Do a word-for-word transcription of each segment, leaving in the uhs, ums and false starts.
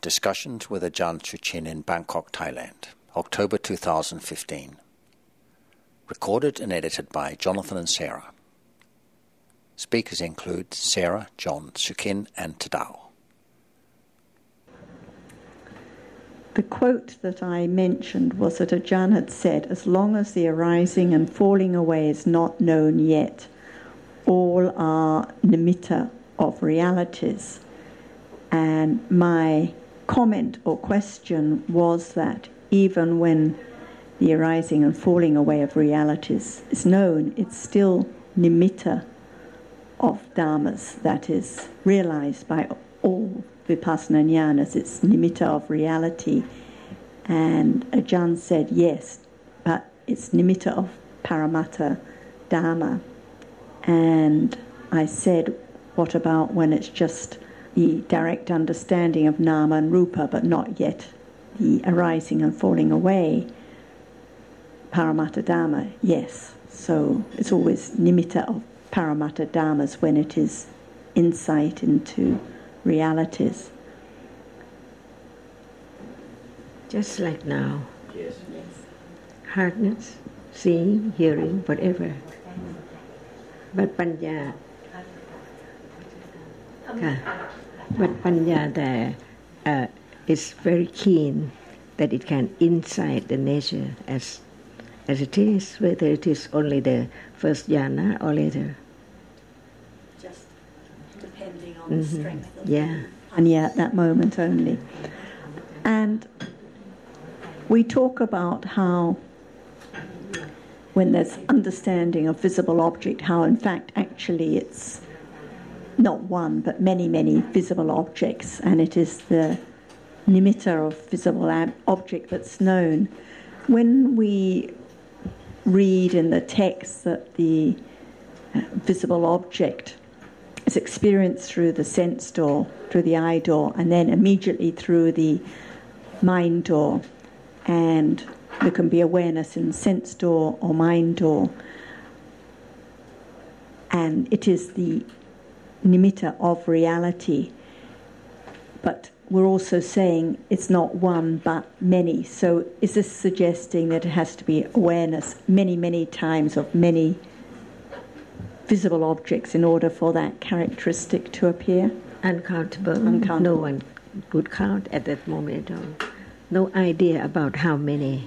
Discussions with Ajahn Suchin in Bangkok, Thailand, October two thousand fifteen. Recorded and edited by Jonathan and Sarah. Speakers include Sarah, John, Suchin and Tadao. The quote that I mentioned was that Ajahn had said, as long as the arising and falling away is not known yet, all are nimitta of realities. And my comment or question was that even when the arising and falling away of realities is known, it's still nimitta of dhammas, that is realized by all vipassana jnanas. It's nimitta of reality. And Ajahn said yes, but it's nimitta of paramatta dhamma. And I said, what about when it's just the direct understanding of nama and rupa, but not yet the arising and falling away? Paramatta dhamma, yes. So it's always nimitta of paramatta dhammas when it is insight into realities. Just like now. Yes. Hardness, seeing, hearing, whatever. But panya, but panya there uh, is very keen that it can insight the nature as as it is, whether it is only the first jhana or later. Just depending on mm-hmm. the strength of yeah. panya at that moment only. And we talk about how when there's understanding of visible object, how in fact actually it's not one but many, many visible objects, and it is the nimitta of visible ab- object that's known. When we read in the text that the uh, visible object is experienced through the sense door, through the eye door, and then immediately through the mind door, and there can be awareness in sense door or mind door, and it is the nimitta of reality. But we're also saying it's not one but many. So is this suggesting that it has to be awareness many, many times of many visible objects in order for that characteristic to appear? Uncountable. Uncountable. No one would count at that moment at all. No idea about how many.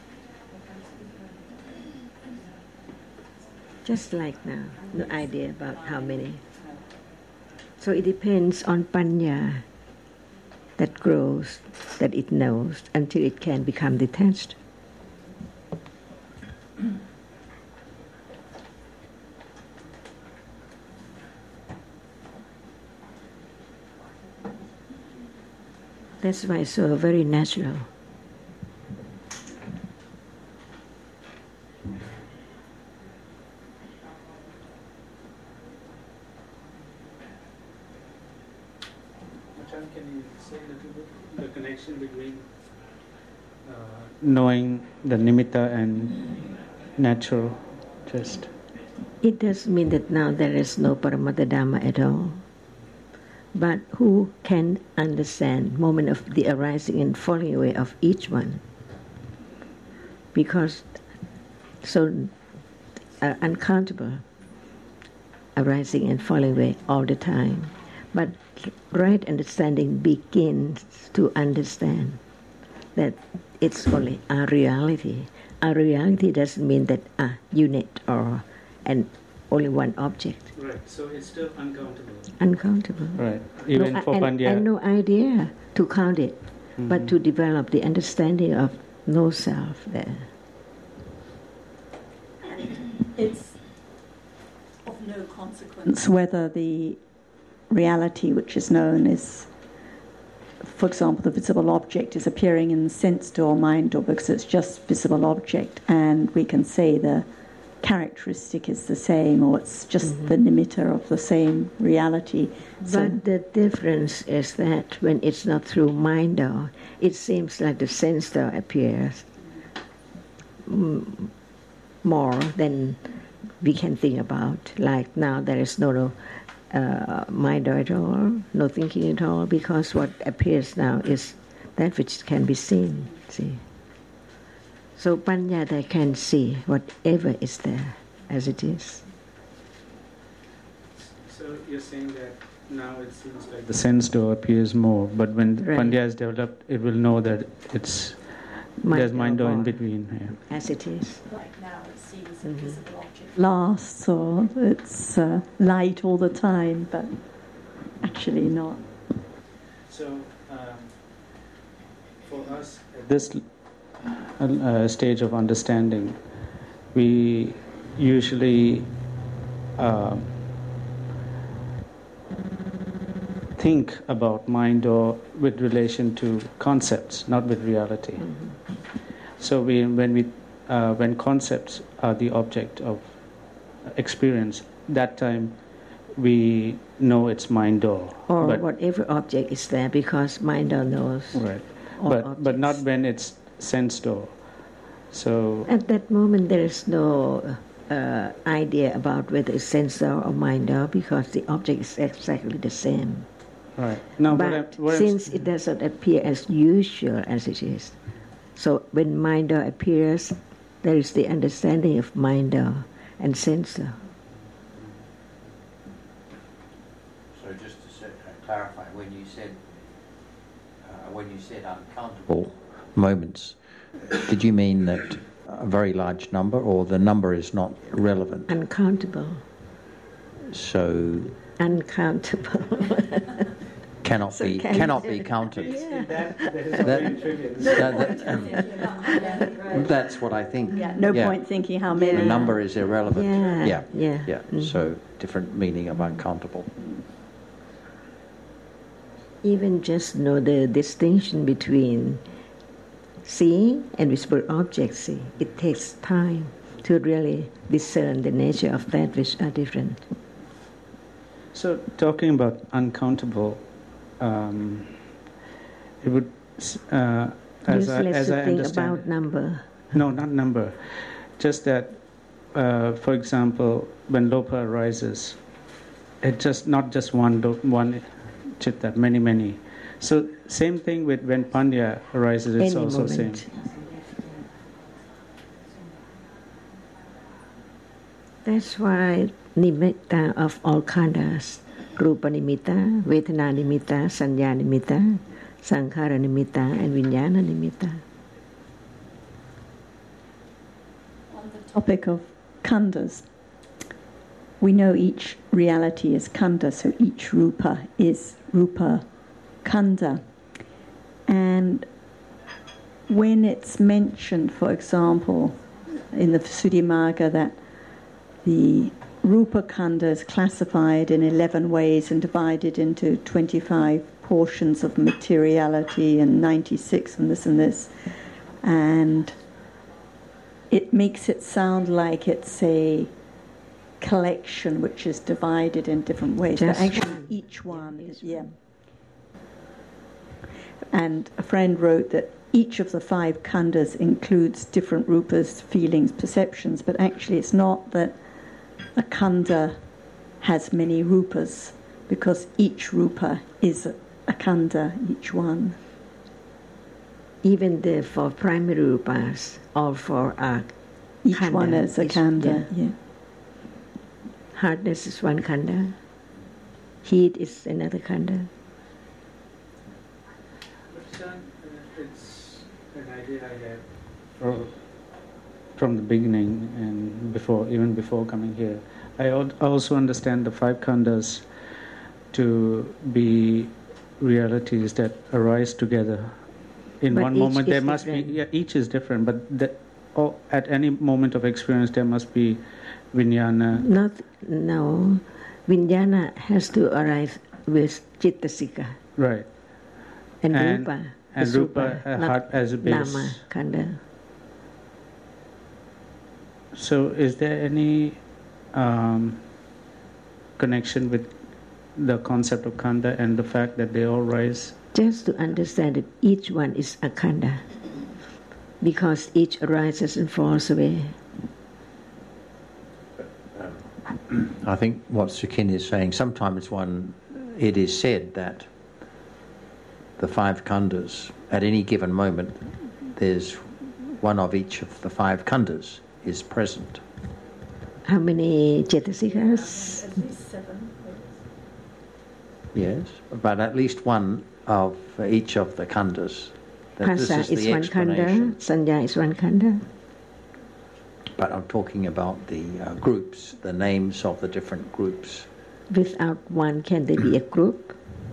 Just like now, no idea about how many. So it depends on panya that grows, that it knows, until it can become detached. That's why it's so very natural. Can you say a little bit the connection between uh, knowing the nimitta and natural? Just it doesn't mean that now there is no paramatta dhamma at all. But who can understand moment of the arising and falling away of each one? Because so uh, uncountable, arising and falling away all the time. But right understanding begins to understand that it's only a reality. A reality doesn't mean that a unit or an only one object. Right, so it's still uncountable. Uncountable. Right, even no, for and, Pandya. And no idea to count it, mm-hmm. but to develop the understanding of no self there. It's of no consequence whether the reality which is known is, for example, the visible object is appearing in the sense door, mind door, because it's just visible object, and we can say the characteristic is the same, or it's just mm-hmm. the nimitta of the same reality. But so, the difference is that when it's not through mind door, it seems like the sense door appears m- more than we can think about. Like now there is no, no uh, mind at all, no thinking at all, because what appears now is that which can be seen. See, so panya, they can see whatever is there as it is. So you're saying that now it seems like the sense door appears more, but when Right. Pandya is developed, it will know that it's Mind there's mind door door in or- between. Yeah. As it is. Like now it sees a visible object lasts, or it's uh, light all the time, but actually not. So um, for us at this uh, stage of understanding, we usually uh, think about mind or with relation to concepts, not with reality. Mm-hmm. So we, when we, uh, when concepts are the object of experience, that time we know it's mind door. Or but, whatever object is there, because mind knows. right. all But but not objects. when it's sense door. So At that moment, there is no uh, idea about whether it's sensor or minder, because the object is exactly the same. right. Now, but what I'm, what I'm- since it doesn't appear as usual as it is, so when minder appears, there is the understanding of minder and sensor. So just to set, uh, clarify, when you said uh, when you said uncountable moments, did you mean that a very large number, or the number is not relevant? Uncountable. So Uncountable. cannot So be can- cannot be counted. Yeah. That- that- that- that's what I think. Yeah, no Yeah. point thinking how many. The number is irrelevant. Yeah, yeah, yeah. yeah. Mhm. So different meaning of uncountable. Even just know the distinction between seeing and visible objects. See, it takes time to really discern the nature of that which are different. so talking about uncountable, um, it would uh, as I, Useless as to I think understand. about number. No, not number. Just that, uh, for example, when lopa arises, it just not just one do, one chitta, many many. So same thing with when panya arises, it's Any also same. moment. That's why nimitta of all khandhas, rupa nimitta, vedana nimitta, sanya nimitta, sankhara nimitta, and vijnana nimitta. On the topic of khandhas, we know each reality is khandha, so each rupa is rupa khandha. And when it's mentioned, for example, in the Visuddhimagga, that the rupa khandha is classified in eleven ways and divided into twenty-five portions of materiality and ninety-six and this and this, and it makes it sound like it's a collection which is divided in different ways, Just but actually one. each one is, yeah. And a friend wrote that each of the five khandhas includes different rupas, feelings, perceptions, but actually it's not that a khandha has many rupas, because each rupa is a khandha, each one. Even the four primary rupas, all four are Each khandha. one is a Each- khandha, yeah. yeah. Hardness is one khandha. Heat is another khandha. It's an idea I had fro- from the beginning and before, even before coming here. I al- also understand the five khandhas to be realities that arise together. In But one each moment, there is must be, different. yeah, each is different, but the, oh, at any moment of experience, there must be vijnana. Not no. Vijnana has to arrive with Chittasika Right. and, And- Rupa. and is Rupa, uh, not heart as a base. Nama Khandha. So, is there any um, connection with the concept of khandha and the fact that they all rise? Just to understand that each one is a Khandha, because each arises and falls away. I think what Sukin is saying, sometimes one, it is said that the five khandas, at any given moment, there's one of each of the five khandas is present. How many Cetasikas? At least seven. Yes, but at least one of each of the khandas. That this Phassa is is the one khanda, explanation. Sanya is one khanda. But I'm talking about the uh, groups, the names of the different groups. Without one, can there be a group?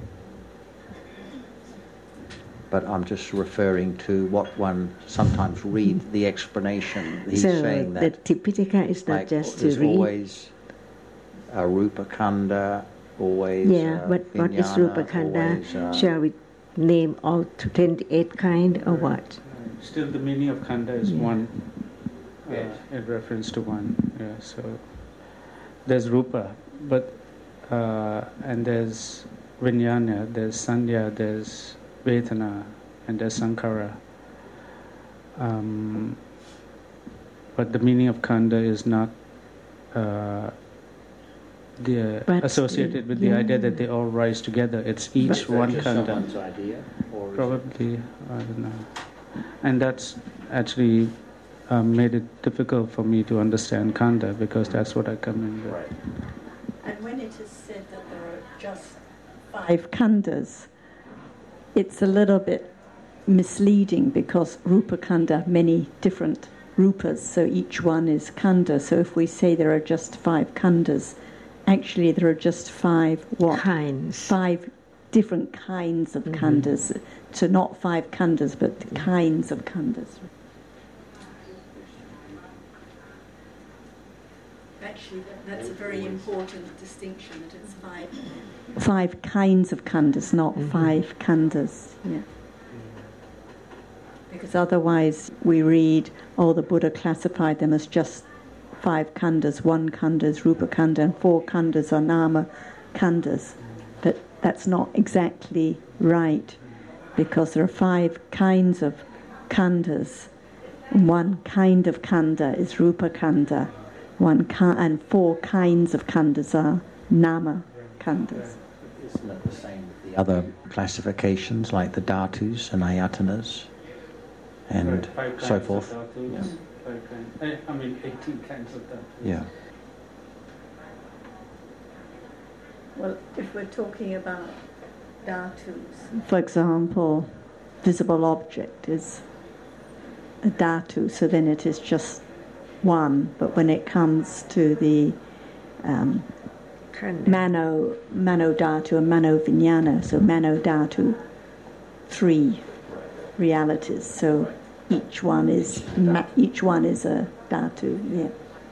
But I'm just referring to what one sometimes read, the explanation. He's so saying the that Tipitaka is not like, just to there's read. always a Rupa Khanda, always Yeah, uh, but what is Vijnana, Rupa Khanda? always, uh, Shall we name all twenty-eight kind or what? Still, the meaning of khanda is Yeah. one, uh, Yes. in reference to one. Yeah, so there's rupa, but uh, and there's vijnana, there's sanya, there's vedana, and there's sankhara. Um, but the meaning of khanda is not uh, the, But associated with yeah. the idea that they all rise together. It's each But- one just khanda. someone's idea, or is it- Probably, I don't know. And that's actually um, made it difficult for me to understand khanda because that's what I come in with. Right. And when it is said that there are just five khandas, it's a little bit misleading because Rupa Khanda, many different rupas, so each one is khanda. So if we say there are just five khandas, actually there are just five what? Kinds. Five different kinds of Mhm. khandas. So not five khandas, but the kinds of khandas. Actually, that's a very important distinction, that it's five. Five kinds of khandas, not Mhm. five khandas. Yeah. Because otherwise we read, oh, the Buddha classified them as just five khandas. One khanda is Rupa Khanda and four khandas are Nama khandas. But that's not exactly right, because there are five kinds of khandas. One kind of khanda is Rupa Khanda. One ki- and four kinds of khandas are Nama khandas. Isn't it the same with the other classifications like the dhatus and ayatanas and Right, five so kinds of forth? dhatus, Yeah. five kinds- eh, I mean, eighteen kinds of dhatus. Yeah. Well, if we're talking about dhatus, for example, visible object is a dhatu, so then it is just one. But when it comes to the um, Khanda. mano, mano dhatu and mano vijnana, so mano dhatu, three realities. So each one is ma- each one is a dhatu. Yeah.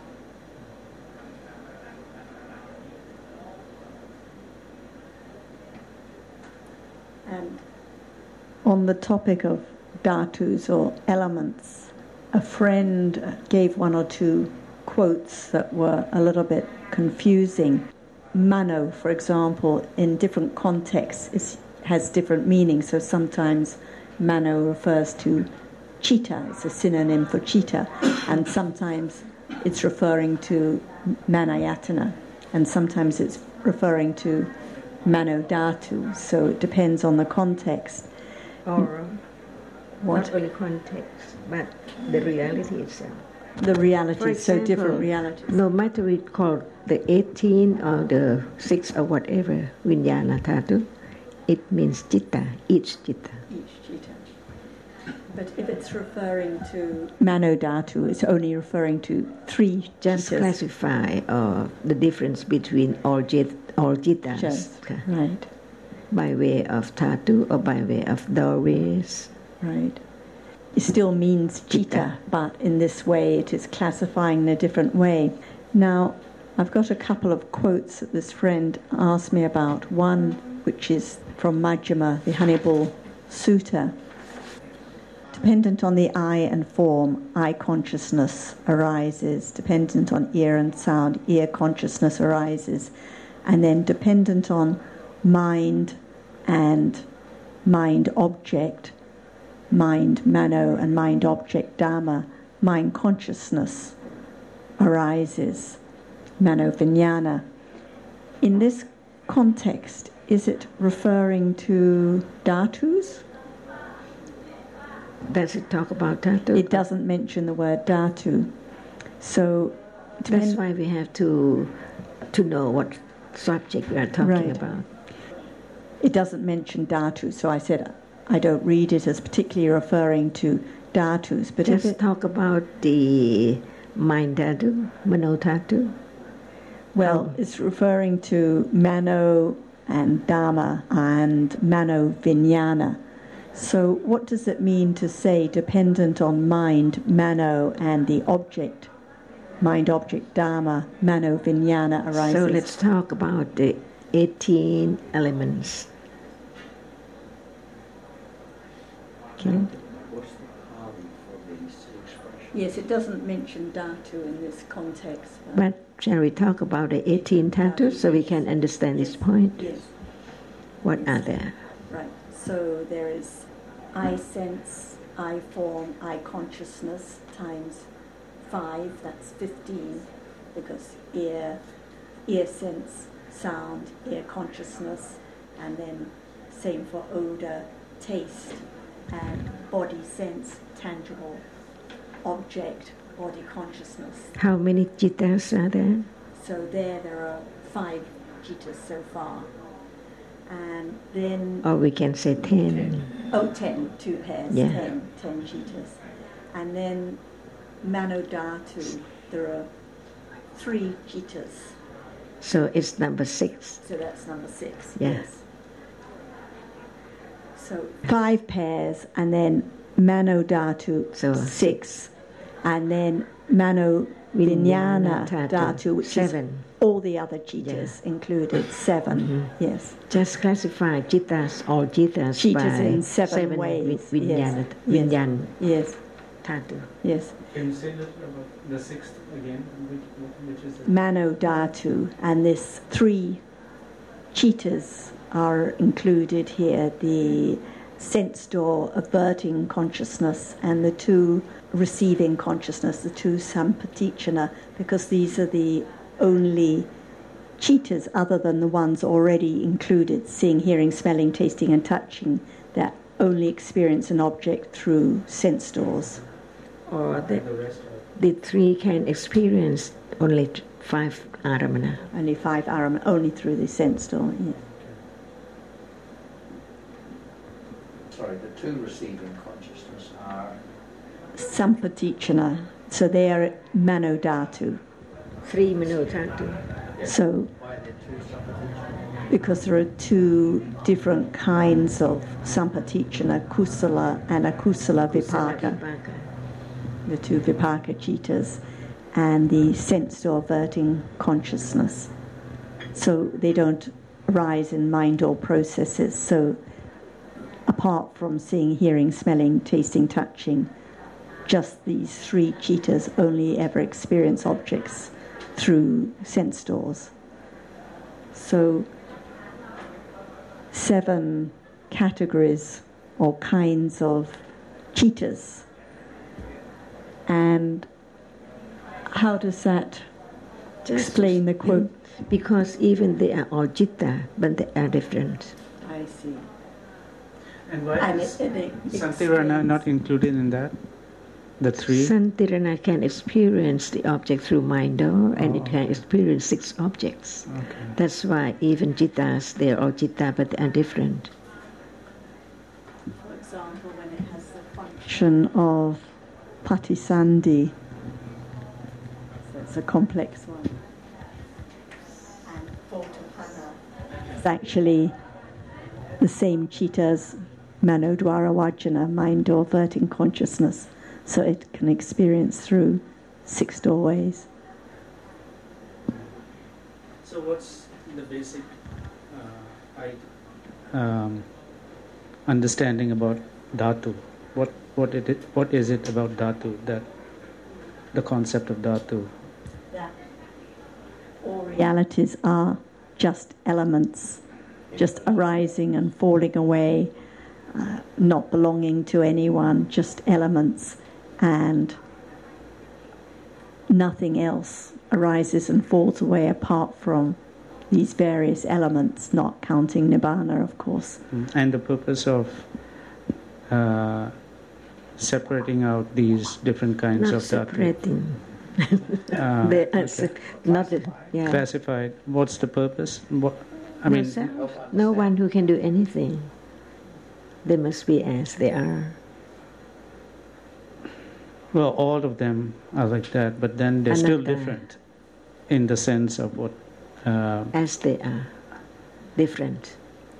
And on the topic of dhatus or elements, a friend gave one or two quotes that were a little bit confusing. Mano, for example, in different contexts is, has different meanings. So sometimes mano refers to chitta, it's a synonym for chitta, and sometimes it's referring to manayatana, and sometimes it's referring to mano dhatu. So it depends on the context. Or What? not only context, but the reality itself. The reality, For so different example, realities. No matter we call the eighteen or the six or whatever, Vijnana Dhatu, it means chitta, each chitta. Each chitta. But if it's referring to mano dhatu, it's only referring to three Just chittas. classify uh, the difference between all, jit, all jittas Just, right, by way of dhatu or by way of doorways. right. It still means chitta, Chitta. but in this way it is classifying in a different way. Now, I've got a couple of quotes that this friend asked me about. One, which is from Majjhima, the Hannibal Sutta. Dependent on the eye and form, eye consciousness arises. Dependent on ear and sound, ear consciousness arises. And then dependent on mind and mind object, mind mano and mind object dharma, mind consciousness arises. Mano-Vijnana. In this context, is it referring to dhatus? Does it talk about dhatu? It doesn't mention the word dhatu. So that's why we have to to know what subject we are talking right. about. It doesn't mention dhatu, so I said I don't read it as particularly referring to dhatus. But just if it, talk about the mind dhatu, mano dhatu. Well, oh. It's referring to mano and dhamma and mano-vijnana. So what does it mean to say dependent on mind, mano, and the object, mind-object, dhamma, mano-vijnana arises? So let's talk about the eighteen elements. Okay. What's the Pali for these expressions? Yes, it doesn't mention dhatu in this context. But, but shall we talk about the eighteen dhatus so we can understand this point? Yes. What yes. are there? Right. So there is I sense, I form, I consciousness times five, that's fifteen, because ear, ear sense, sound, ear consciousness, and then same for odor, taste, and body sense, tangible object, body consciousness. How many jittas are there? So there, there are five jittas so far. And then... Or we can say ten. Oh, ten, two pairs, yeah. ten, ten jittas. And then Mano-dhatu, there are three jittas. So it's number six. So that's number six, yeah. yes. So five pairs, and then Mano-dhatu, so six. And then Mano-Vijnana dhatu, which seven. is all the other jittas yeah. included, seven, mm-hmm. yes. Just classify jittas, all jittas, jittas by in seven, seven ways. Vijnana, yes. Vijnana yes. dhatu. Yes. Can you say that about the sixth again? Which, which is it? Mano-dhatu, and this three jittas are included here, the sense door averting consciousness and the two receiving consciousness, the two sampatichana, because these are the only jittas other than the ones already included, seeing, hearing, smelling, tasting and touching, that only experience an object through sense doors. Or the, the three can experience only five aramana. Only five aramana, only through the sense door, yes. Sorry, the two receiving consciousness are? Sampatichana, so they are Mano-dhatu. Three Mano-dhatu. So, why are there two sampatichana? Because there are two different kinds of sampatichana, kusala and akusala vipaka. vipaka. The two vipaka jittas, and the sense door averting consciousness. So they don't arise in mind or processes. So apart from seeing, hearing, smelling, tasting, touching, just these three jittas only ever experience objects through sense doors. So seven categories or kinds of jittas. And how does that Just explain the quote? Because even they are all jitta, but they are different. I see. And why And is it, it Santirana not included in that? The three? Santirana can experience the object through mind door, and oh, it can okay. experience six objects. Okay. That's why even jittas, they are all jitta, but they are different. For example, when it has the function of patisandhi, so it's a complex one. And Thotapana is actually the same jittas, Manodwara Vajana, mind door averting consciousness, so it can experience through six doorways. So what's the basic uh, idea? Um, understanding about dhatu? What what it what is it about dhatu, that the concept of dhatu? That all realities are just elements, just arising and falling away, uh, not belonging to anyone, just elements, and nothing else arises and falls away apart from these various elements, not counting nibbana, of course. And the purpose of uh, separating out these different kinds not of separating. Uh, they are okay. se- not a, yeah. Classified. What's the purpose? What, I no, mean, self. No one who can do anything. They must be as they are. well, all of them are like that, but then they're still Anatta. different in the sense of what. Uh, As they are. Different.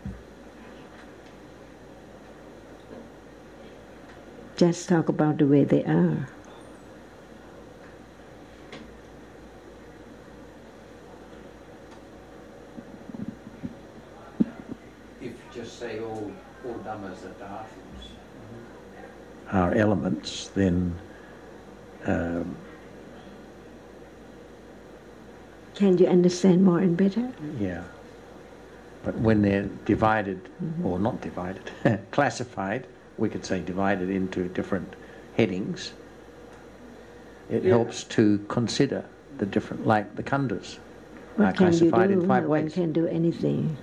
Just talk about the way they are. If you just say all, all dhammas are dhatus, are elements, then um, Can you understand more and better? yeah. But when they're divided, mm-hmm. or not divided, classified, we could say divided into different headings, it Yeah. helps to consider the different, like the khandhas What are can you classified do? in five No one ways. can do anything.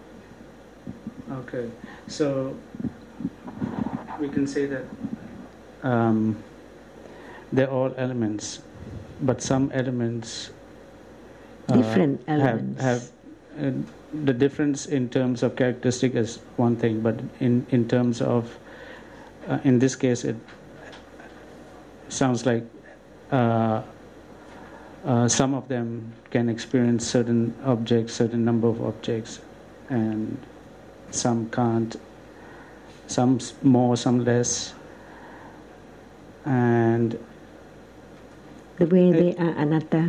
Okay, so we can say that um, they're all elements, but some elements uh, Different elements. have, have uh, the difference in terms of characteristic is one thing, but in, in terms of, uh, in this case, it sounds like uh, uh, some of them can experience certain objects, certain number of objects, and some can't, some s- more, some less, and The way It- they are anatta.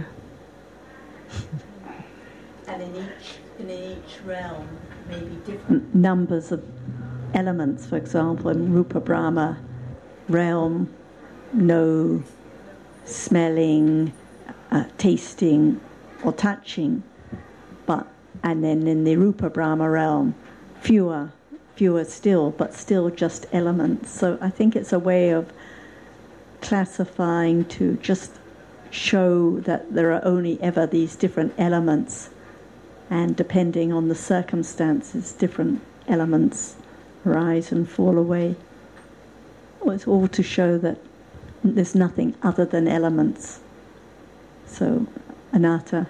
And in each, in each realm, maybe different numbers of elements. For example, in Rupa Brahma realm, no smelling, uh, tasting, or touching. But and then in the Rupa Brahma realm, fewer, fewer still, but still just elements. So I think it's a way of classifying to just show that there are only ever these different elements, and depending on the circumstances, different elements rise and fall away. Well, it's all to show that there's nothing other than elements. So, anatta.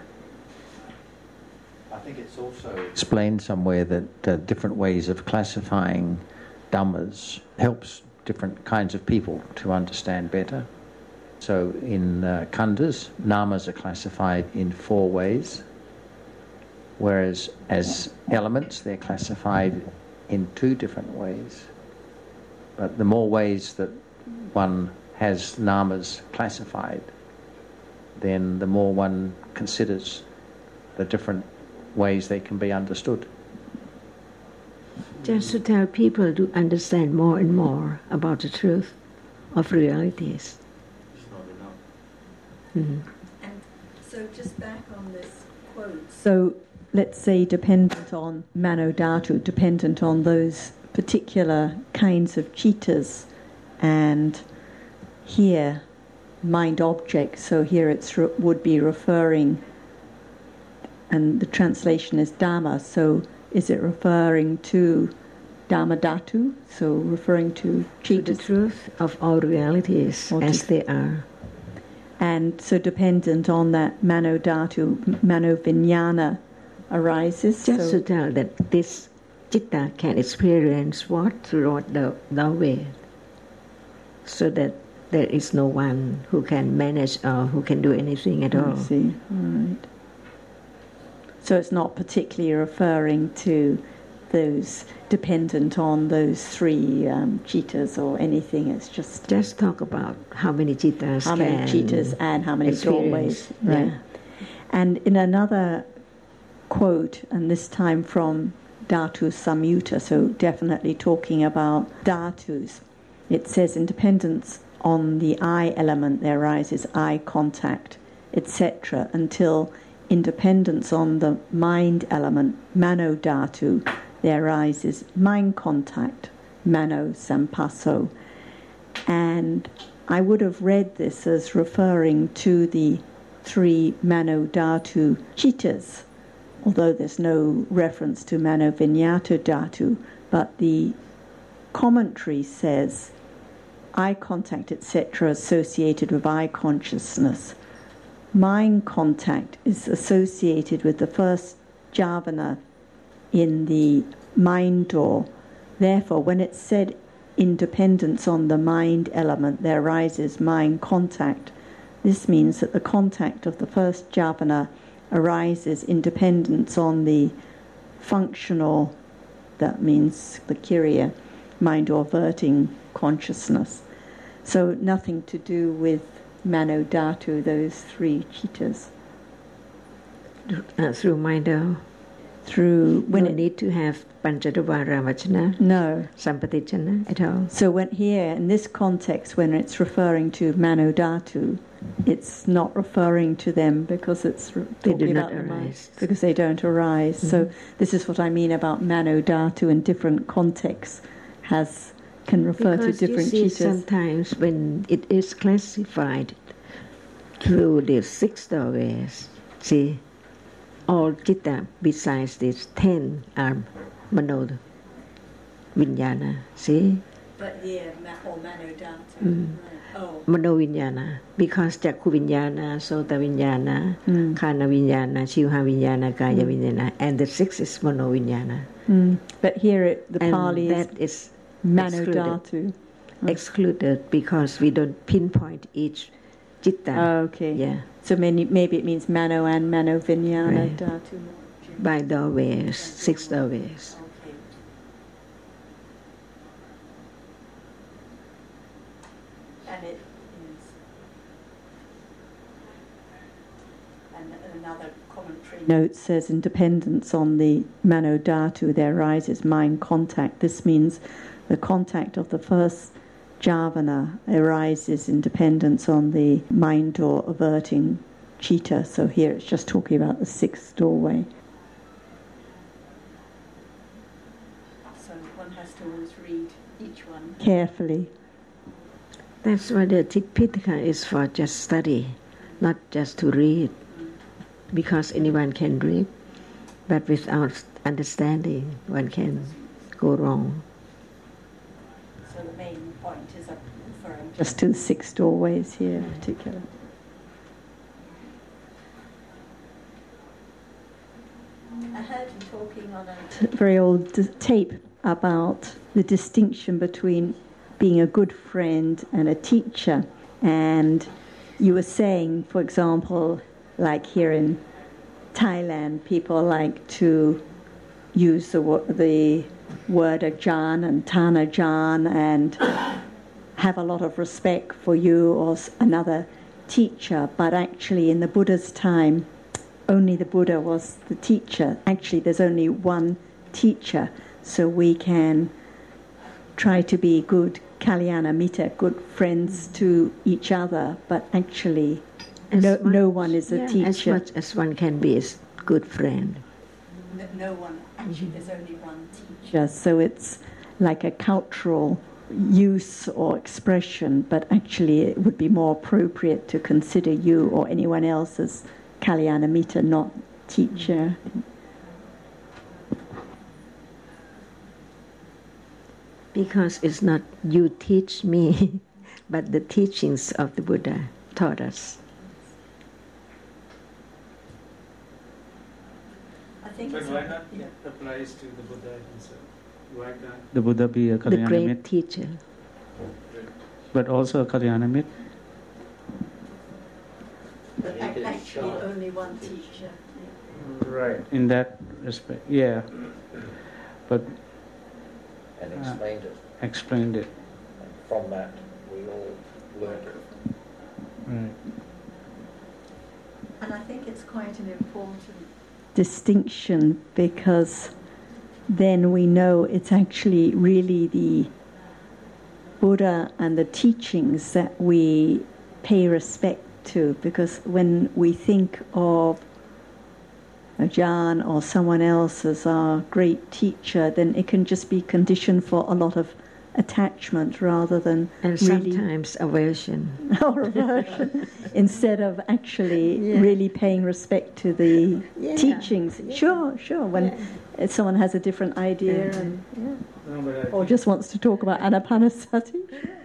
I think it's also explained somewhere that uh, different ways of classifying dhammas helps different kinds of people to understand better. So in uh, khandhas, namas are classified in four ways, whereas as elements they're classified in two different ways. But the more ways that one has namas classified, then the more one considers the different ways they can be understood. Just to tell people to understand more and more about the truth of realities. It's not enough. Mm. And so just back on this quote. So let's say dependent on mano dhatu, dependent on those particular kinds of citas, and here mind object, so here it re- would be referring, and the translation is dhamma, so is it referring to dhamma dhatu, so referring to To the citas? truth of all realities Or as to- they are. And so dependent on that mano dhatu, mano vijnana arises. Just so to tell that this citta can experience what throughout the, the way, so that there is no one who can manage or who can do anything at all. I see, all right. So it's not particularly referring to those dependent on those three um, citas or anything. It's just Just talk about how many cittas how can many citas and how many doorways. experience. Right. Yeah. And in another quote, and this time from Dhatu Samyutta, so definitely talking about dhatus, it says in dependence on the eye element there arises eye contact, et cetera, until in dependence on the mind element, mano dhatu, there arises mind contact, mano sampasso. And I would have read this as referring to the three Mano Dhatu chittas, although there's no reference to Mano Vinyata Dhatu, but the commentary says eye contact, et cetera, associated with eye consciousness. Mind contact is associated with the first jhavana in the mind door. Therefore, when it's said independence on the mind element, there arises mind contact. This means that the contact of the first jhavana arises independence on the functional, that means the kiriya, mind or averting consciousness. So nothing to do with Mano Dhatu, those three chittas. Uh, through mind door. Through when no it need to have Panchadvara Vachana, no Sampatichana at all. So when here in this context, when it's referring to Mano Dhatu, it's not referring to them because it's re- They talking do not about the mind, arise. because they don't arise. Mm-hmm. So this is what I mean about Mano Dhatu in different contexts has can refer Because to different you see, chittas. sometimes when it is classified through the six doorways, see, all chitta besides these ten are mano vinyana. See, But here, or Mano Dhatu. Mm. Oh. mano vinyana, because jakku vinyana, sota vinyana, Mm. khana vinyana, shivha vinyana, kaya vinyana, and the six is mano vinyana. Mm. But here it, the And Pali is that is Mano excluded. Dhatu. excluded because we don't pinpoint each chitta. Oh, okay. Yeah, So many, maybe it means Mano and Mano Vinyana Right. Dhatu. by doorways, six doorways. Okay. And it is. And another commentary note says in dependence on the Mano Dhatu there arises mind contact. This means the contact of the first jhavana arises in dependence on the mind door averting chitta. So here it's just talking about the sixth doorway. So one has to always read each one carefully. That's why the Tipitaka is for just study, not just to read, because anyone can read, but without understanding, one can go wrong. So the main point is referring just to the six doorways here in particular. I heard you talking on a t- very old d- tape about the distinction between being a good friend and a teacher. And you were saying, for example, like here in Thailand, people like to use the, wo- the word ajan and tanajan and have a lot of respect for you or s- another teacher. But actually in the Buddha's time, only the Buddha was the teacher. Actually, there's only one teacher, so we can try to be good kalyana mitta, good friends to each other, but actually As no, much- no one is a yeah, teacher. As much as one can be a good friend. No, no one, actually there's only one teacher. So it's like a cultural use or expression, but actually it would be more appropriate to consider you or anyone else as kalyana mitta, not teacher. Because it's not you teach me, but the teachings of the Buddha taught us. I think But it's why a- not yeah. it applies to the Buddha himself? Why can't the Buddha be a The Kalyana great Mitta, teacher. but also a Kalyana Mitta? But ac- actually only one teacher. Right. In that respect, yeah. But And Uh, explained it. explained it. And from that, we all learned it. Right. And I think it's quite an important distinction, because then we know it's actually really the Buddha and the teachings that we pay respect to, because when we think of Ajahn or someone else as our great teacher, then it can just be conditioned for a lot of attachment rather than and really sometimes aversion. or aversion, instead of actually Yeah. really paying respect to the Yeah. teachings. Yeah. Sure, sure. When Yeah. someone has a different idea, Mhm. and yeah, No, but I or think- just wants to talk about anapanasati.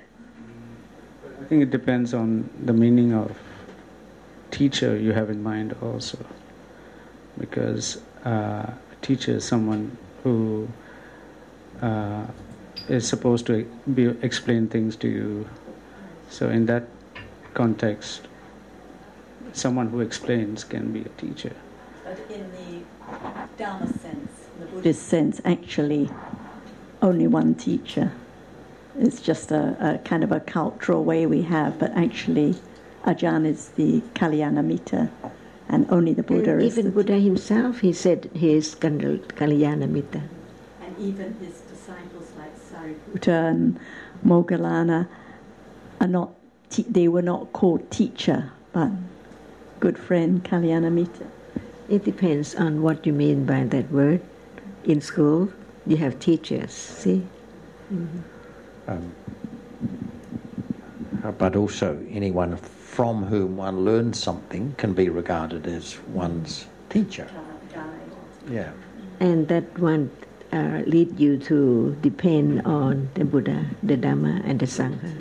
I think it depends on the meaning of teacher you have in mind also, because uh, a teacher is someone who uh, is supposed to be explain things to you. So in that context, someone who explains can be a teacher. But in the Dharma sense, in the Buddhist sense, actually, only one teacher. It's just a, a kind of a cultural way we have, but actually, Ajahn is the Kalyanamitta, and only the Buddha And is even the Buddha himself, he said he is Kal- Kalyanamitta. And even his disciples like Sariputta and Moggallana are not, te- they were not called teacher, but good friend, Kalyanamitta. It depends on what you mean by that word. In school, you have teachers, see? Um, uh, but also anyone from whom one learns something can be regarded as one's teacher. Yeah. And that one uh, lead you to depend on the Buddha, the Dhamma, and the Sangha.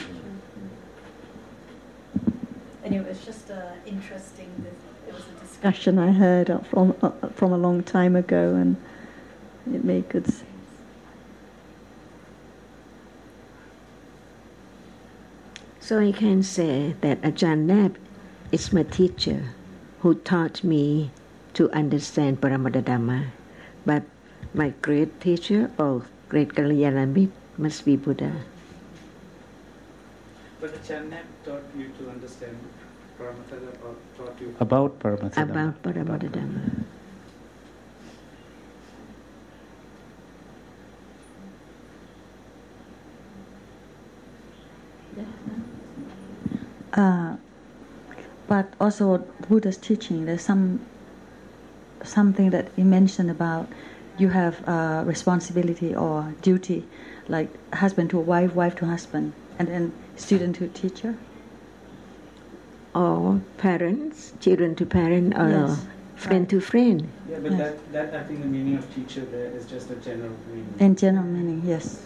Anyway, it's just uh, interesting. It was a discussion I heard from uh, from a long time ago, and it made good sense. So I can say that Ajahn Nab is my teacher who taught me to understand Paramata Dhamma. But my great teacher or great Kalyanamitta must be Buddha. But the Chanab taught you to understand Paramata or taught you about Paramata Dhamma. About Paramata Dhamma. Uh, but also Buddha's teaching, there's some something that he mentioned about you have uh, responsibility or duty, like husband to wife, wife to husband, and then student to teacher. Or parents, children to parent, or Yes. friend Right. to friend. Yeah, but Yes. that, that I think the meaning of teacher there is just a general meaning. In general meaning, yes.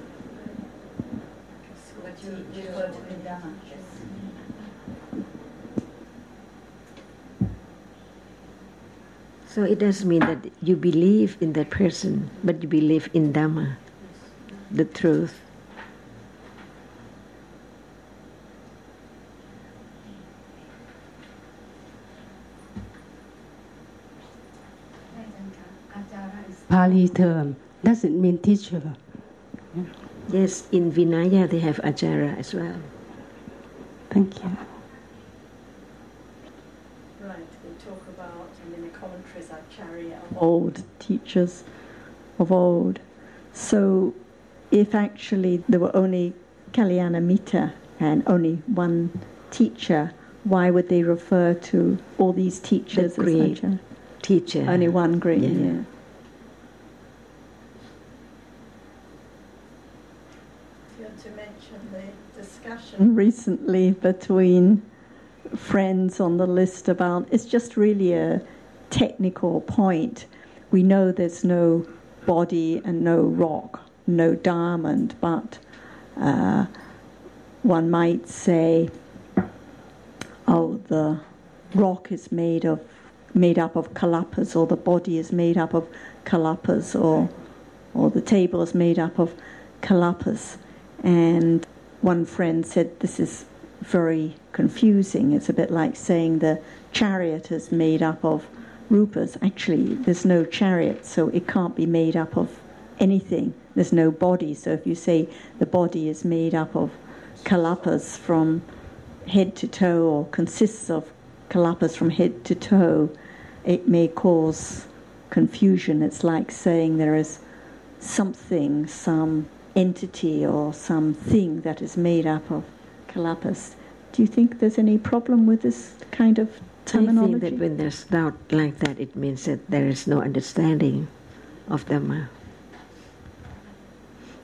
So it doesn't mean that you believe in that person, but you believe in Dhamma, the truth. Pali term doesn't mean teacher. Yes, in Vinaya they have Ajara as well. Thank you. Right, they talk about, and in the commentaries, Acharya of old, teachers of old. So, if actually there were only Kalyanamitta and only one teacher, why would they refer to all these teachers The as great Acharya? teacher. Only one great, Yeah. yeah. You want to mention the discussion recently between friends on the list about, it's just really a technical point. We know there's no body and no rock, no diamond, but uh, one might say, oh, the rock is made of made up of kalapas, or the body is made up of kalapas, or or the table is made up of kalapas. And one friend said this is very confusing. It's a bit like saying the chariot is made up of rupas. Actually, there's no chariot, so it can't be made up of anything. There's no body. So if you say the body is made up of kalapas from head to toe, or consists of kalapas from head to toe, it may cause confusion. It's like saying there is something, some entity or something that is made up of kalapas. Do you think there's any problem with this kind of terminology? I think that when there's doubt like that, it means that there is no understanding of Dhamma.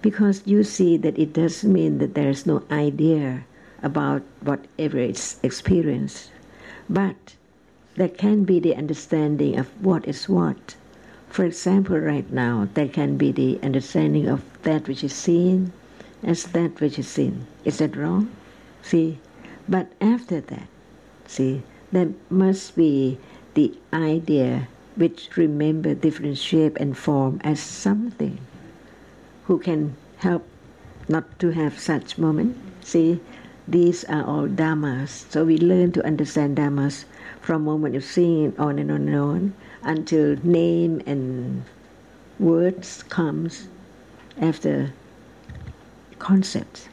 Because you see that it doesn't mean that there is no idea about whatever is experienced, but there can be the understanding of what is what. For example, right now, there can be the understanding of that which is seen as that which is seen. Is that wrong? See? But after that, see, there must be the idea which remember different shape and form as something who can help not to have such moment. See, these are all dhammas. So we learn to understand dhammas from moment of seeing it on and on and on until name and words comes after concepts.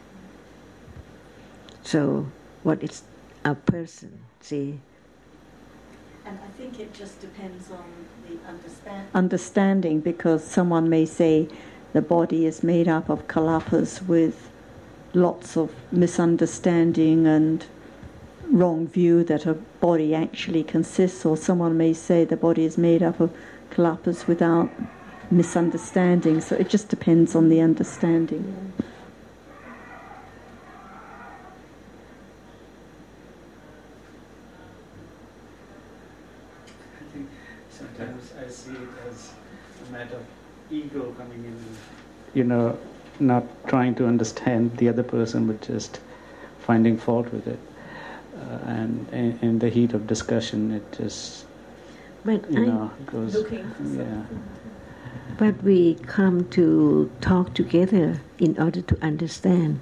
So what is a person, see? And I think it just depends on the understand- understanding, because someone may say the body is made up of kalapas with lots of misunderstanding and wrong view that a body actually consists, or someone may say the body is made up of kalapas without misunderstanding. So it just depends on the understanding. I think sometimes I see it as a matter of ego coming in, you know, not trying to understand the other person, but just finding fault with it. Uh, and in, in the heat of discussion, it just, but you I, know, goes, yeah. But we come to talk together in order to understand.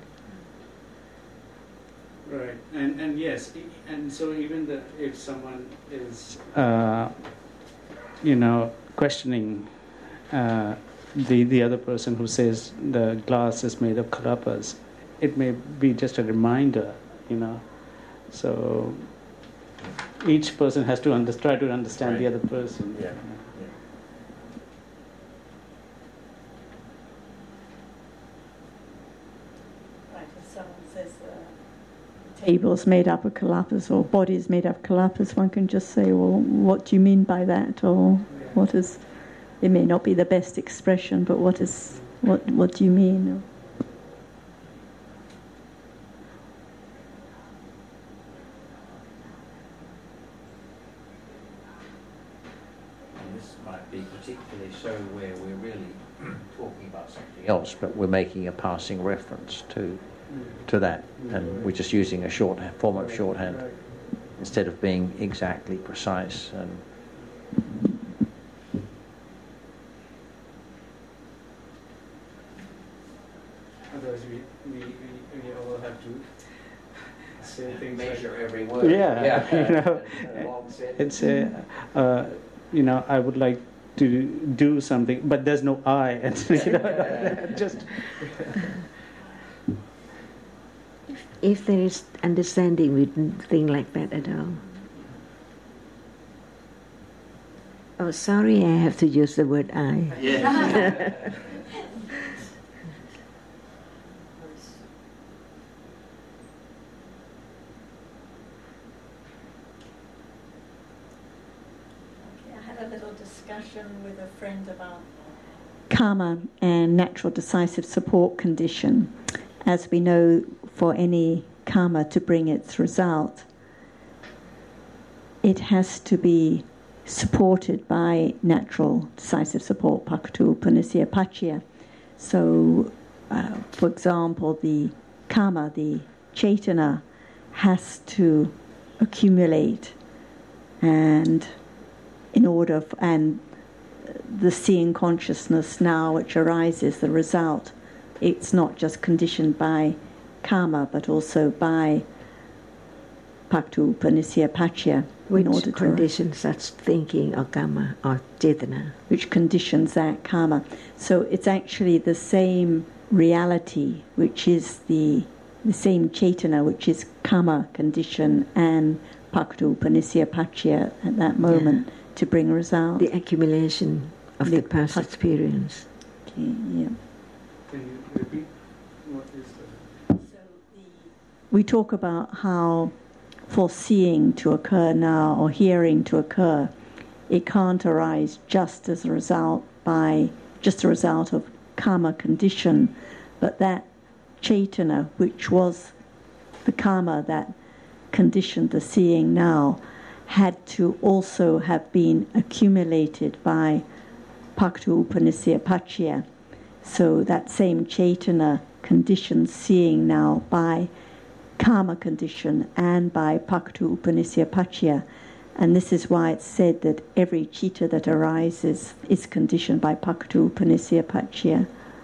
Right, and and yes, and so even the, if someone is, uh, you know, questioning uh, the the other person who says the glass is made of kalapas, it may be just a reminder, you know. So each person has to under, try to understand right. the other person. Yeah. Tables made up of kalapas or bodies made up of kalapas, one can just say, well, what do you mean by that? Or what is, it may not be the best expression, but what is, what, what do you mean? And this might be particularly so where we're really talking about something else, but we're making a passing reference to to that, and we're just using a short form of shorthand instead of being exactly precise. And otherwise, we, we, we, we all have to say things measure like, every word. Yeah, yeah. you know, it's a, uh, you know, I would like to do something, but there's no I, and you know, just. If there is understanding, we don't think like that at all. Oh, sorry, I have to use the word I. Yeah. I had a little discussion with a friend about karma and natural decisive support condition. As we know, for any karma to bring its result, it has to be supported by natural decisive support, paktu panisya pachya. So, uh, for example, the karma, the cetana, has to accumulate, and in order, f- and the seeing consciousness now which arises, the result, it's not just conditioned by karma, but also by paktu panisya pachya. Which in order conditions such thinking or karma or cetana? Which conditions that karma. So it's actually the same reality, which is the the same cetana, which is karma condition and paktu panisya pachya at that moment yeah. to bring result. The accumulation of the, the past pa- experience. Okay, yeah. Can you repeat what is the... We talk about how for seeing to occur now or hearing to occur, it can't arise just as a result by just a result of karma condition, But that Chaitana, which was the karma that conditioned the seeing now, had to also have been accumulated by Paktu Upanishya. So that same Chaitana conditions seeing now by karma condition and by Paktu Upanishya. And this is why it's said that every chitta that arises is conditioned by Paktu Upanishya.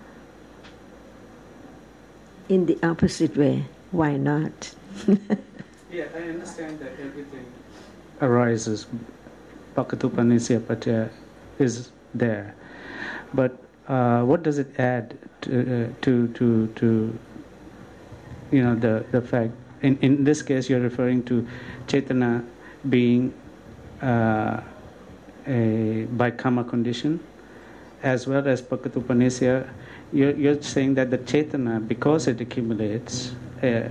In the opposite way, why not? Yeah, I understand that everything arises. Pakatupanishya is there, but uh, what does it add to, uh, to to to you know the the fact? In in this case, you're referring to Chaitana being uh, a by karma condition, as well as Pakatupanishya. You're, you're saying that the Chaitana, because it accumulates. Uh,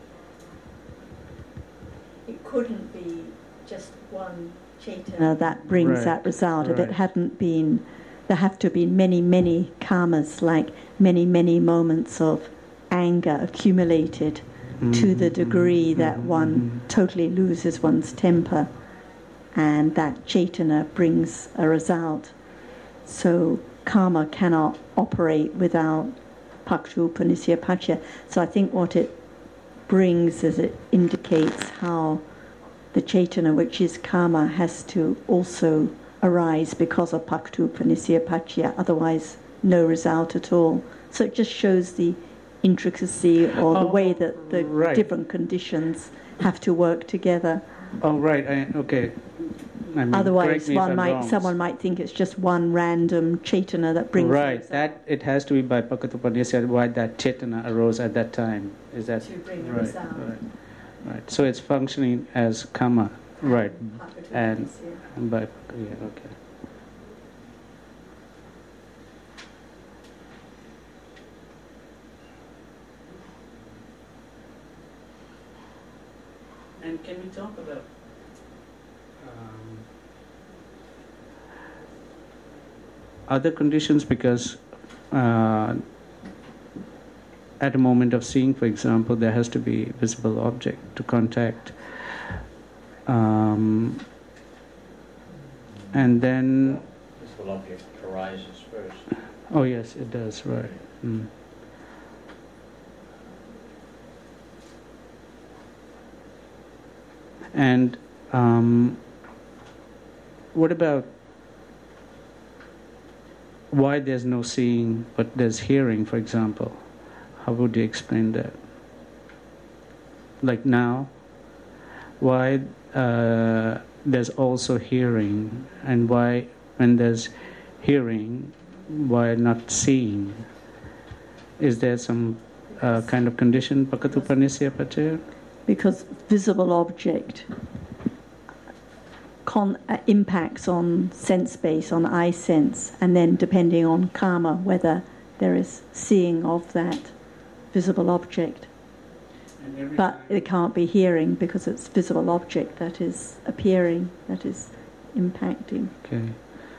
It couldn't be just one Chaitana that brings Right, that result. If it right. hadn't been, there have to be many, many karmas, like many, many moments of anger accumulated to the degree that one totally loses one's temper, and that Chaitana brings a result. So karma cannot operate without Paktu Upanishya. So I think what it brings is it indicates how the Chaitana, which is karma, has to also arise because of Paktu Upanishya, otherwise no result at all. So it just shows the intricacy or the Oh, way that the right. different conditions have to work together. Oh, right. I, okay. I mean, Otherwise, correct me if one I'm might, wrong. someone might think it's just one random Chaitana that brings Right. it. That it has to be by Pakatupanishya why that Chaitana arose at that time. Is that To bring a right? result. Right. Right. So it's functioning as karma. Right. And and by yeah. Okay. And can we talk about um, other conditions? Because uh, at a moment of seeing, for example, there has to be visible object to contact. Um, and then... Visible object arises first. Oh yes, it does, right. Mm. And um, what about why there's no seeing but there's hearing, for example? How would you explain that? Like now, why uh, there's also hearing, and why when there's hearing, why not seeing? Is there some uh, kind of condition, Pakatupanishya Pachaya? Because visible object con- uh, impacts on sense space, on eye sense, and then depending on karma, whether there is seeing of that visible object. But it can't be hearing because it's visible object that is appearing, that is impacting. Okay.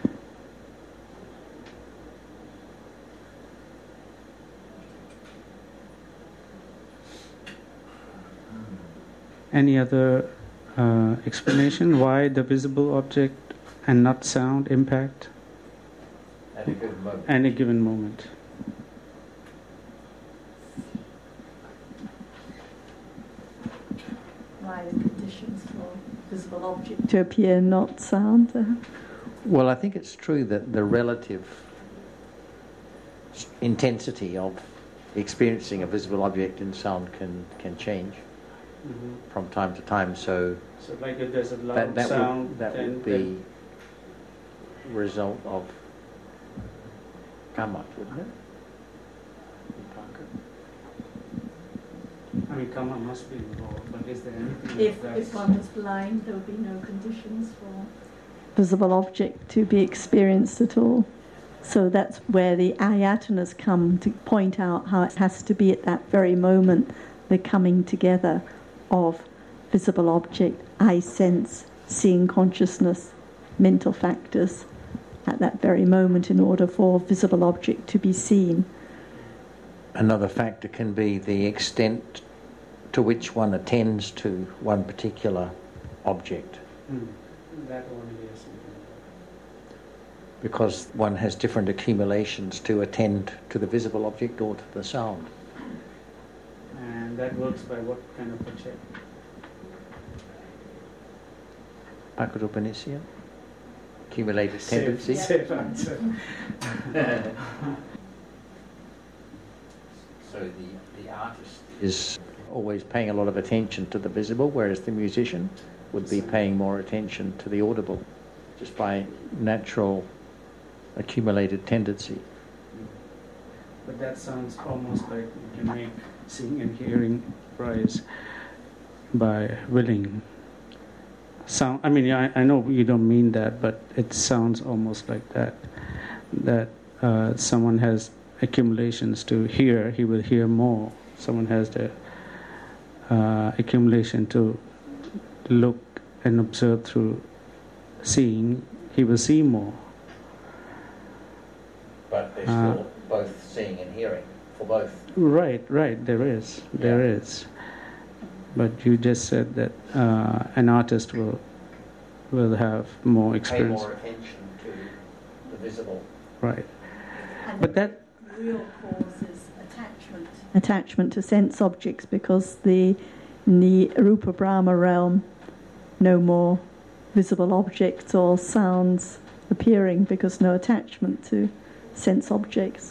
Any other uh, explanation why the visible object and not sound impact At a given moment. any given moment? Why the conditions for visible object to appear, not sound? Well, I think it's true that the relative intensity of experiencing a visible object in sound can, can change Mm-hmm. from time to time. So So, like if there's a loud that, that sound, would that then would be result of karma, wouldn't it? I mean, karma must be involved, but is there anything If, that's... if one was blind, there would be no conditions for visible object to be experienced at all. So that's where the ayatanas come to point out how it has to be at that very moment, the coming together of visible object, eye sense, seeing consciousness, mental factors at that very moment in order for visible object to be seen. Another factor can be the extent to which one attends to one particular object. Mm. That one is. Because one has different accumulations to attend to the visible object or to the sound. And that works by what kind of a check? Pakatupanisya? Accumulated Safe, tendency? safe answer. So the, the artist is always paying a lot of attention to the visible, whereas the musician would be paying more attention to the audible, just by natural accumulated tendency. But that sounds almost like you can make seeing and hearing rise by willing. Sound. I mean, yeah, I, I know you don't mean that, but it sounds almost like that. That uh, someone has accumulations to hear, he will hear more. Someone has the uh, accumulation to look and observe through seeing, he will see more. But there's Uh, still both seeing and hearing for both. Right, right, there is, there Yeah. is. But you just said that uh, an artist will will have more Pay experience. more attention to the visible. Right. And But that the real cause is attachment. Attachment to sense objects, because the in the Rupa Brahma realm, no more visible objects or sounds appearing, because no attachment to sense objects.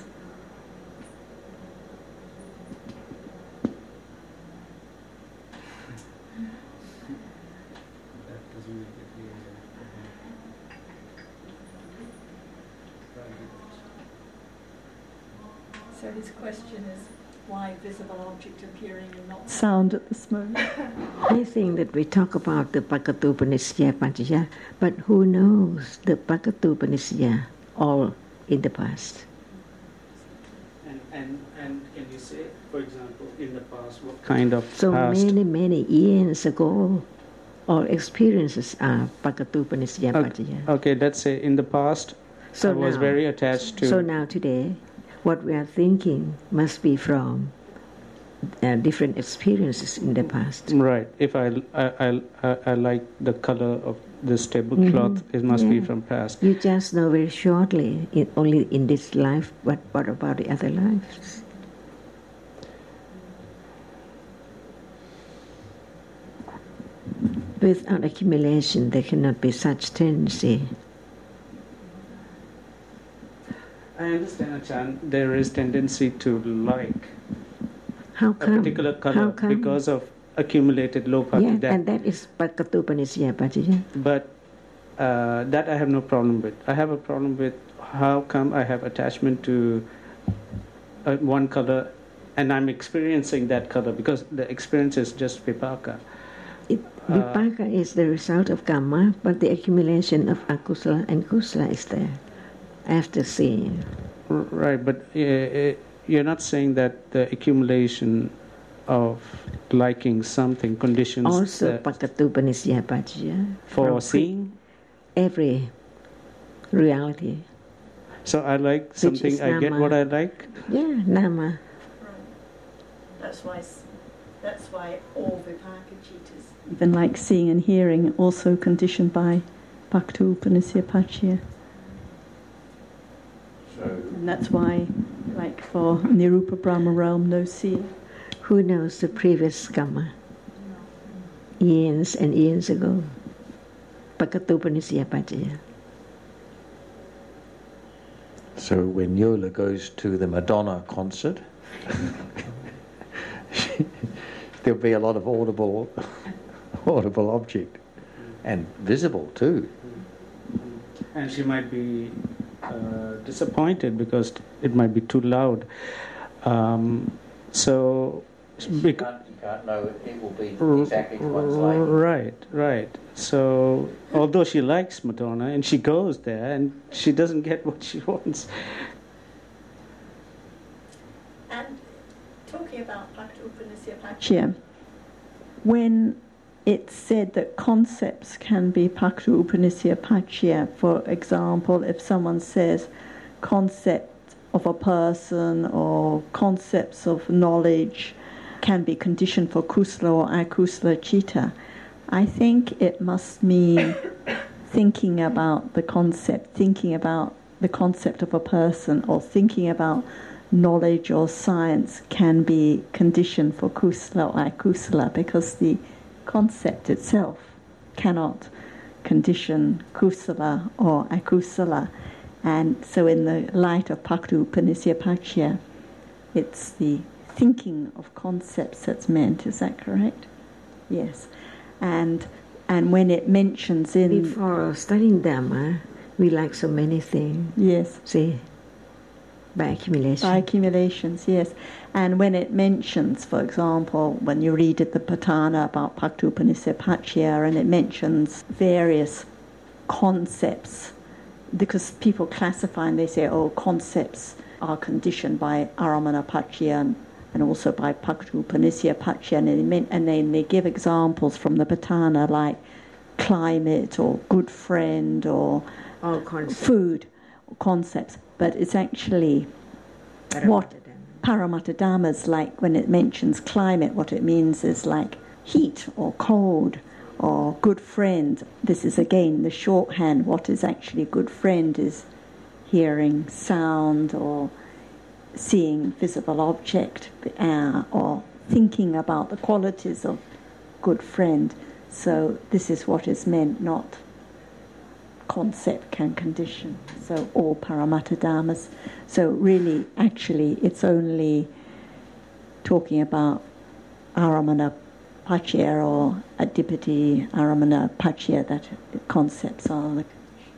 So his question is, why visible object appearing and not sound at this moment? I think that we talk about the Pakatupanisya Paccaya, but who knows the Pakatupanisya all in the past? and, and and can you say, for example, in the past, what kind of So past? many, many years ago, all experiences are Pakatupanisya Okay, Paccaya. okay, let's say in the past, So I was now- very attached to. So now today, what we are thinking must be from uh, different experiences in the past. Right. If I, I, I, I like the color of this tablecloth, Mhm. it must be Yeah. from past. You just know very shortly, in, only in this life, but what about the other lives? Without accumulation, there cannot be such tendency. I understand, Achan, there is tendency to like How a come? particular How color come? because of accumulated lopati. Yeah, that, and that is Pakatupanisya Paccaya. but uh, that I have no problem with. I have a problem with how come I have attachment to uh, one color and I'm experiencing that color because the experience is just vipaka. It, Uh, Vipaka is the result of karma, but the accumulation of akusala and kusala is there after seeing. R- Right, but uh, uh, you're not saying that the accumulation of liking something conditions Also, that Pakatupanisya Paccaya. for from seeing. every reality. So I like Which something, is I get nama. what I like. Yeah, nama. That's why. That's why all Vipaka-citas, even like seeing and hearing, also conditioned by Pakatupanisya Paccaya. So And that's why, like for Nirupa Brahma realm, no seeing. Who knows the previous karma? Years and years ago. Pakatupanisya Paccaya. So when Yola goes to the Madonna concert, there'll be a lot of audible, audible object, and visible too. And she might be uh, disappointed because it might be too loud. Um, so, You bec- can't, you can't know it will be R- exactly to one's liking. Right, right. So, although she likes Madonna and she goes there and she doesn't get what she wants. And talking about Pakatupanisya Paccaya, when it's said that concepts can be Pakatupanisya Paccaya, for example, if someone says concept of a person or concepts of knowledge can be conditioned for kusala or akusala citta. I think it must mean thinking about the concept, thinking about the concept of a person, or thinking about knowledge or science can be conditioned for kusala or akusala, because the concept itself cannot condition kusala or akusala. And so in the light of Paktu Panisyapaccaya, it's the thinking of concepts that's meant. Is that correct? Yes. And and when it mentions in... Before studying Dhamma, we like so many things. Yes. See, by accumulation. By accumulations, yes. And when it mentions, for example, when you read at the Patana about Paktu Panisyapaccaya, and it mentions various concepts, because people classify and they say, oh, concepts are conditioned by Aramana-paccaya and, and also by Paktu Panisyapaccaya, and, they, and then they give examples from the Patana like climate or good friend or all concepts. Food concepts. But it's actually what Paramattha Dhammas, like when it mentions climate, what it means is like heat or cold or good friend. This is again the shorthand. What is actually good friend is hearing sound or seeing visible object uh, or thinking about the qualities of good friend. So this is what is meant, not concept can condition. So all Paramattha Dhammas. So really, actually, it's only talking about Aramana-paccaya or Adipati Aramana-paccaya that concepts are the...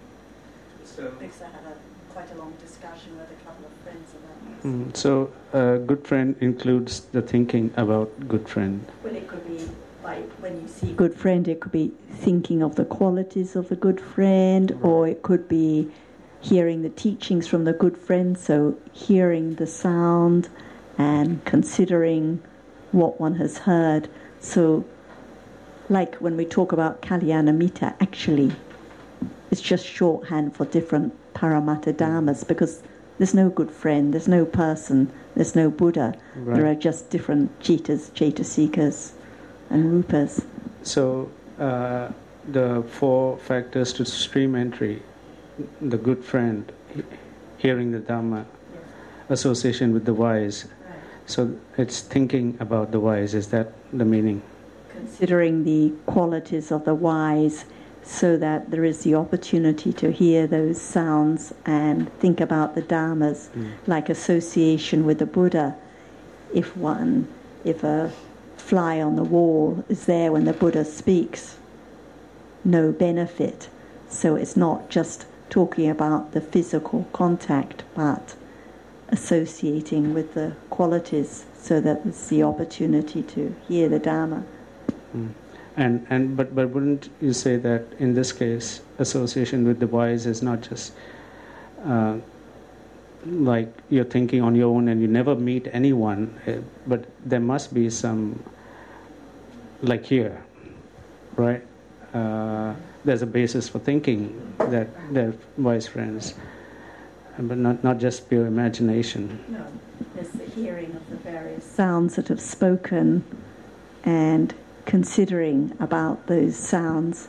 So, because I had a, quite a long discussion with a couple of friends about this. Mm, so uh, good friend includes the thinking about good friend. Well, it could be like when you see good friend, it could be thinking of the qualities of the good friend, right. Or it could be hearing the teachings from the good friend, so hearing the sound and considering what one has heard. So like when we talk about Kalyanamitta, actually it's just shorthand for different Paramattha Dhammas, because there's no good friend, there's no person, there's no Buddha. Right. There are just different citas, cetasikas and rupas. So uh, the four factors to stream entry, the good friend, hearing the Dhamma, yes. Association with the wise. Right. So it's thinking about the wise, is that the meaning? Considering the qualities of the wise, so that there is the opportunity to hear those sounds and think about the Dhammas, mm. like association with the Buddha. If one, if a fly on the wall is there when the Buddha speaks, no benefit. So it's not just talking about the physical contact, but associating with the qualities, so that there's the opportunity to hear the Dhamma. Mm. And and but but wouldn't you say that in this case, association with the wise is not just uh, like you're thinking on your own and you never meet anyone, but there must be some, like here, right? Uh, there's a basis for thinking that they're wise friends, but not not just pure imagination. No, there's the hearing of the various sounds that have spoken, and considering about those sounds.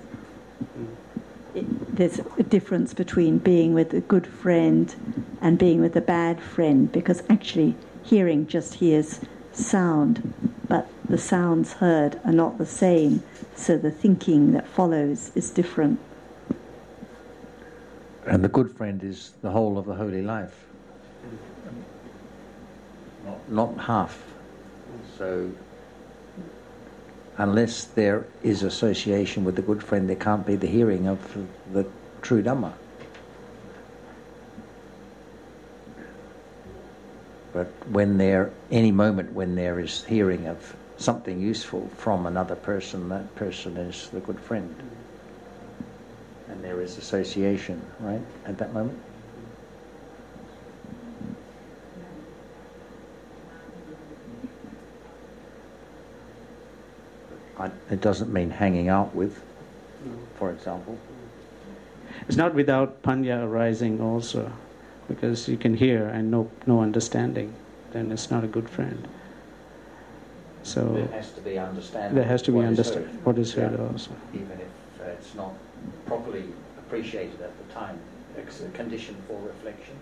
It, there's a difference between being with a good friend and being with a bad friend, because actually hearing just hears sound, but the sounds heard are not the same, so the thinking that follows is different. And the good friend is the whole of the holy life, not, not half. So unless there is association with the good friend, there can't be the hearing of the true Dhamma. But when there, any moment when there is hearing of something useful from another person, that person is the good friend. And there is association, right, at that moment? It doesn't mean hanging out with, for example. It's not without panya arising also. because you can hear and no no understanding, then it's not a good friend. So there has to be understanding. There has to be what understand is what is heard yeah. also. Even if uh, it's not properly appreciated at the time, it's a condition for reflection.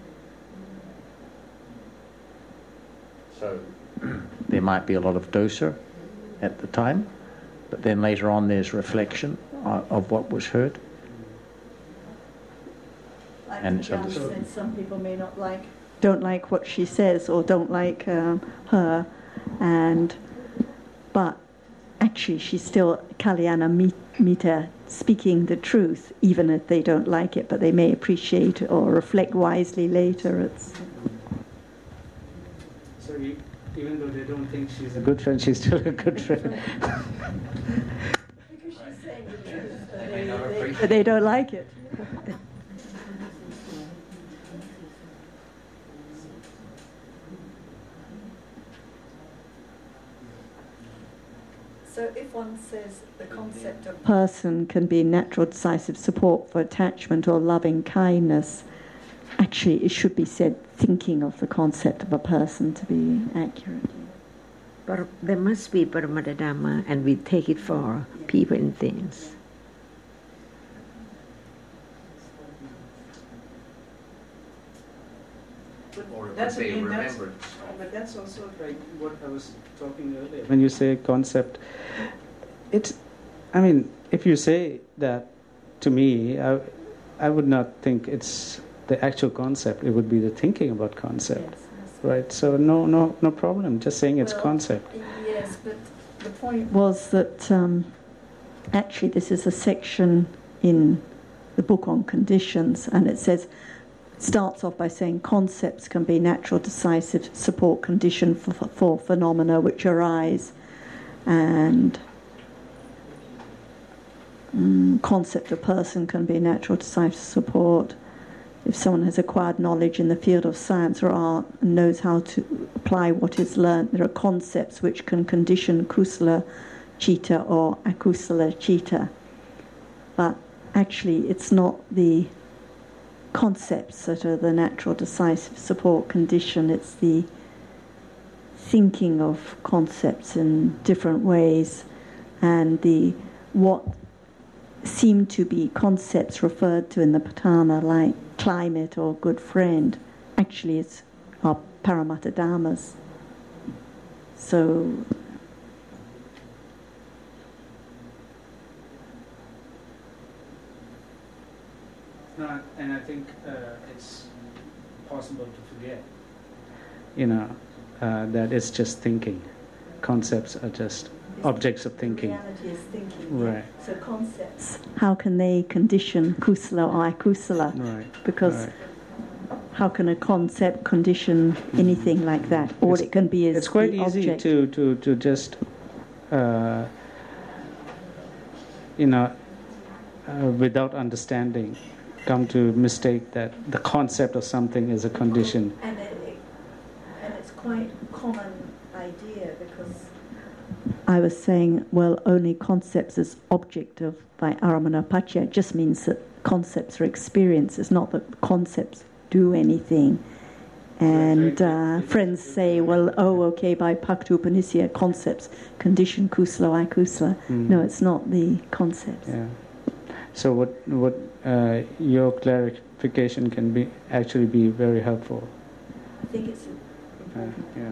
So there might be a lot of dosa at the time, but then later on there's reflection uh, of what was heard. Like And it's Jan understood. said, some people may not like, don't like what she says or don't like um, her, and but actually she's still Kalyana Mita, speaking the truth, even if they don't like it, but they may appreciate it or reflect wisely later. It's So you, even though they don't think she's a good friend, she's still a good friend. because she's saying the truth, but they, they, but they don't like it. So if one says the concept of person can be natural decisive support for attachment or loving kindness, actually it should be said thinking of the concept of a person to be accurate. But there must be Paramatadhamma, and we take it for people and things. Or it That's would be again, that's- remembrance. But that's also like what I was talking earlier. When you say concept, it's, I mean, if you say that to me, I, I would not think it's the actual concept. It would be the thinking about concept, Yes, right? So no, no, no problem. Just saying it's Well, concept. Yes, but the point was that um, actually this is a section in the book on conditions, and it says, starts off by saying concepts can be natural decisive support condition for, for phenomena which arise, and um, concept of person can be natural decisive support. If someone has acquired knowledge in the field of science or art and knows how to apply what is learnt, there are concepts which can condition kusala citta or akusala citta. But actually it's not the concepts that are the natural decisive support condition, it's the thinking of concepts in different ways, and the what seem to be concepts referred to in the Patana like climate or good friend, actually it's our Paramatadhammas. So No, and I think uh, it's possible to forget, you know, uh, that it's just thinking. Concepts are just objects of thinking. reality is thinking. Right. So concepts, how can they condition kusala or akusala? Right. Because right. how can a concept condition anything like that? All It's- it can be is It's quite the easy object. to, to, to just, uh, you know, uh, without understanding, come to mistake that the concept of something is a condition. And, it, and it's quite a common idea because I was saying, well, only concepts as object of by Aramanapacchya just means that concepts are experiences, not that concepts do anything. And uh, friends say, well, oh, okay, by Bhakti Upanishad, concepts condition kusala, akusala. Mm. No, it's not the concepts. Yeah. So what what uh, your clarification can be actually be very helpful. I think it's Uh, yeah.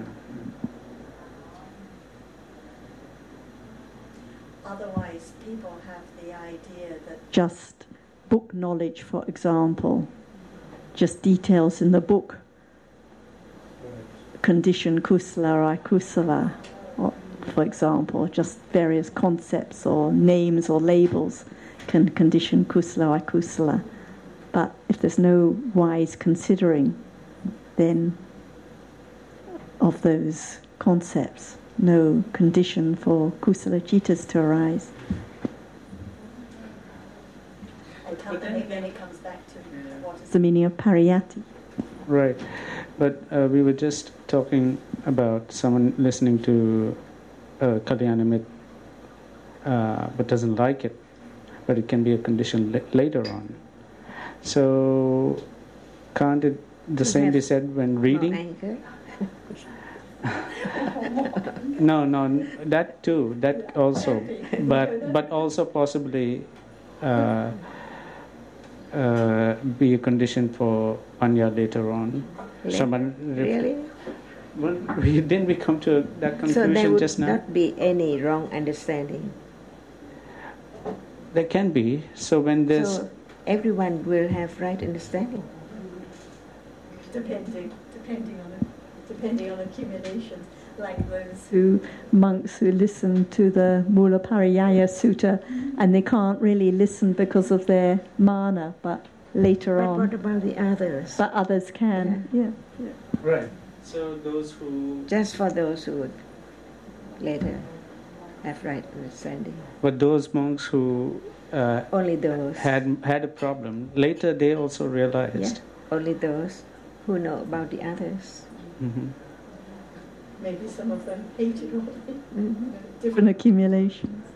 Otherwise, people have the idea that just book knowledge, for example, just details in the book, condition kusala or akusala, or, for example, just various concepts or names or labels can condition kusala or akusala. But if there's no wise considering, then of those concepts, no condition for kusala cittas to arise. But then, then it comes back to what is the meaning of pariyati. right. But uh, we were just talking about someone listening to uh, Kalyanamit uh, but doesn't like it, but it can be a condition la- later on. So Can't it the You same have be said when More reading? anger. No, no, that too, that also, but but also possibly uh, uh, be a condition for panya later on. Really? Someone ref- Really? Well, we didn't we come to that So there conclusion would just now? not be any wrong understanding. There can be. So when there's So everyone will have right understanding. Depending, depending on it, depending on accumulation, like those who monks who listen to the Mula Pariyaya Sutta, and they can't really listen because of their mana, but later But on, what about the others? but others can. Yeah. yeah. right. So those who Just for those who would later have right understanding. but those monks who uh, Only those. had had a problem later, they also realized. Yeah. Only those who know about the others. Mm-hmm. Maybe some of them hated all Mm-hmm. different accumulations.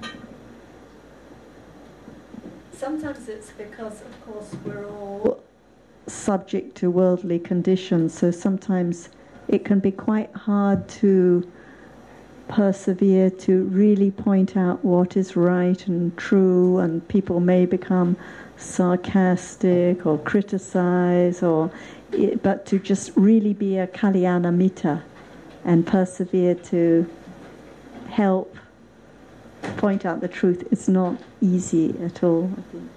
Sometimes it's because, of course, we're all subject to worldly conditions, so sometimes it can be quite hard to persevere to really point out what is right and true, and people may become sarcastic or criticize, or but to just really be a kalyana mitta and persevere to help point out the truth, it's not easy at all, I think.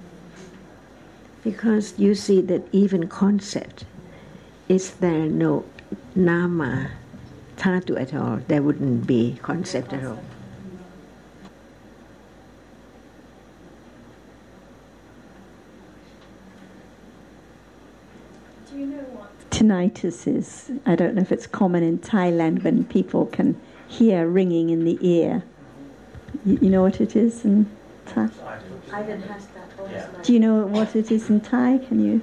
Because you see that even concept, is there no nama dhatu at all, there wouldn't be concept at all. Do you know what tinnitus is? I don't know if it's common in Thailand when people can hear ringing in the ear. You, you know what it is in Thai? Ivan has that also. Yeah. Do you know what it is in Thai? Can you?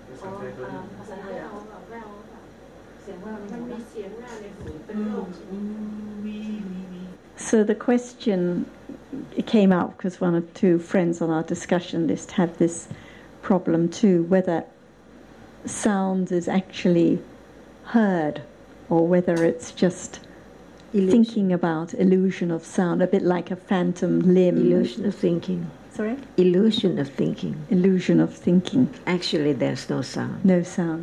So the question came up because one or two friends on our discussion list have this problem too, whether sound is actually heard or whether it's just Illusion. thinking about illusion of sound, a bit like a phantom limb. Illusion of thinking. Sorry? Illusion of thinking. Illusion of thinking. Actually, there's no sound. No sound.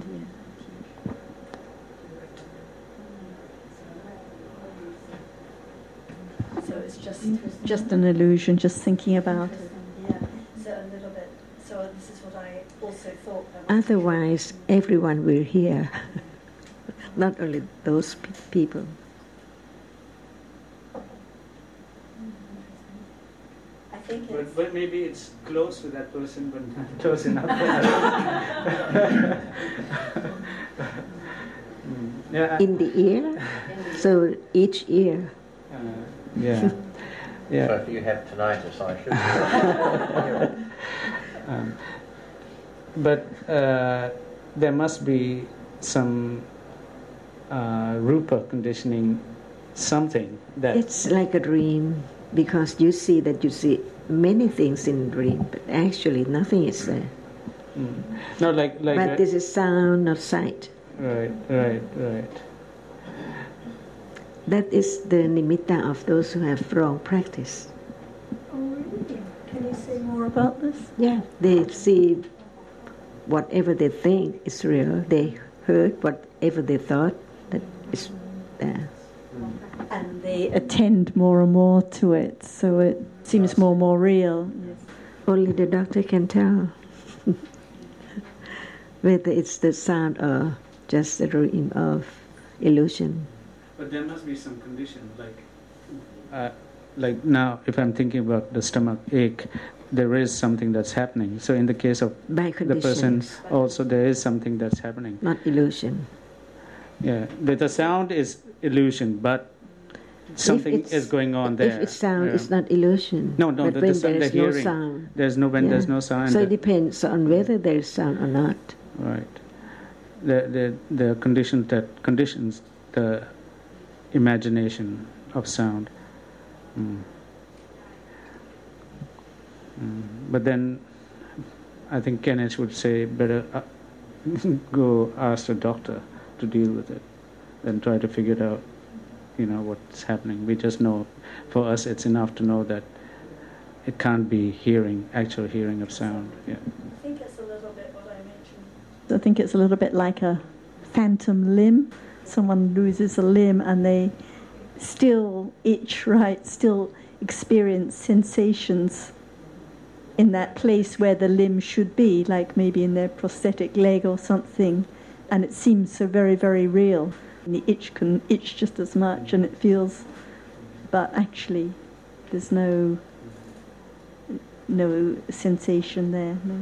So it's just just an illusion, just thinking about it. Yeah. So a little bit. So this is what I also thought. Otherwise, everyone will hear. Not only those pe- people. I think But, it's but maybe it's close to that person, but not close enough. Mm, yeah. In the ear, so each ear. Uh, yeah. So Yeah. if you have tinnitus, I should. Um, but uh, there must be some uh, rupa conditioning, something that. It's like a dream, because you see that you see many things in dream, but actually nothing is there. Mm. No, like like. But uh, this is sound, not sight. Right, right, right. That is the nimitta of those who have wrong practice. Oh, really? Can you say more about this? Yeah, they see whatever they think is real. They heard whatever they thought that is there. And they attend more and more to it, so it seems more and more real. Yes. Only the doctor can tell whether it's the sound or just a dream of illusion. But there must be some condition, like, uh, like now, if I'm thinking about the stomach ache, there is something that's happening. So in the case of By the person, conditions, also there is something that's happening. not illusion. Yeah, the, the sound is illusion, but something it's- is going on If there. it's sound, Yeah. it's not illusion. No, no, but the- when the sound- there is the no hearing. sound. There's no when Yeah. there's no sound. So the- it depends on whether there is sound or not. Right. The the the condition that conditions the imagination of sound. Mm. Mm. But then, I think Kenneth would say better uh, go ask a doctor to deal with it and try to figure it out, you know, what's happening. We just know, for us, it's enough to know that it can't be hearing, actual hearing of sound. Yeah. I think it's a little bit what I mentioned. I think it's a little bit like a phantom limb. Someone loses a limb and they still itch, right? Still experience sensations in that place where the limb should be, like maybe in their prosthetic leg or something, and it seems so very, very real. And the itch can itch just as much, and it feels, but actually there's no no sensation there. No.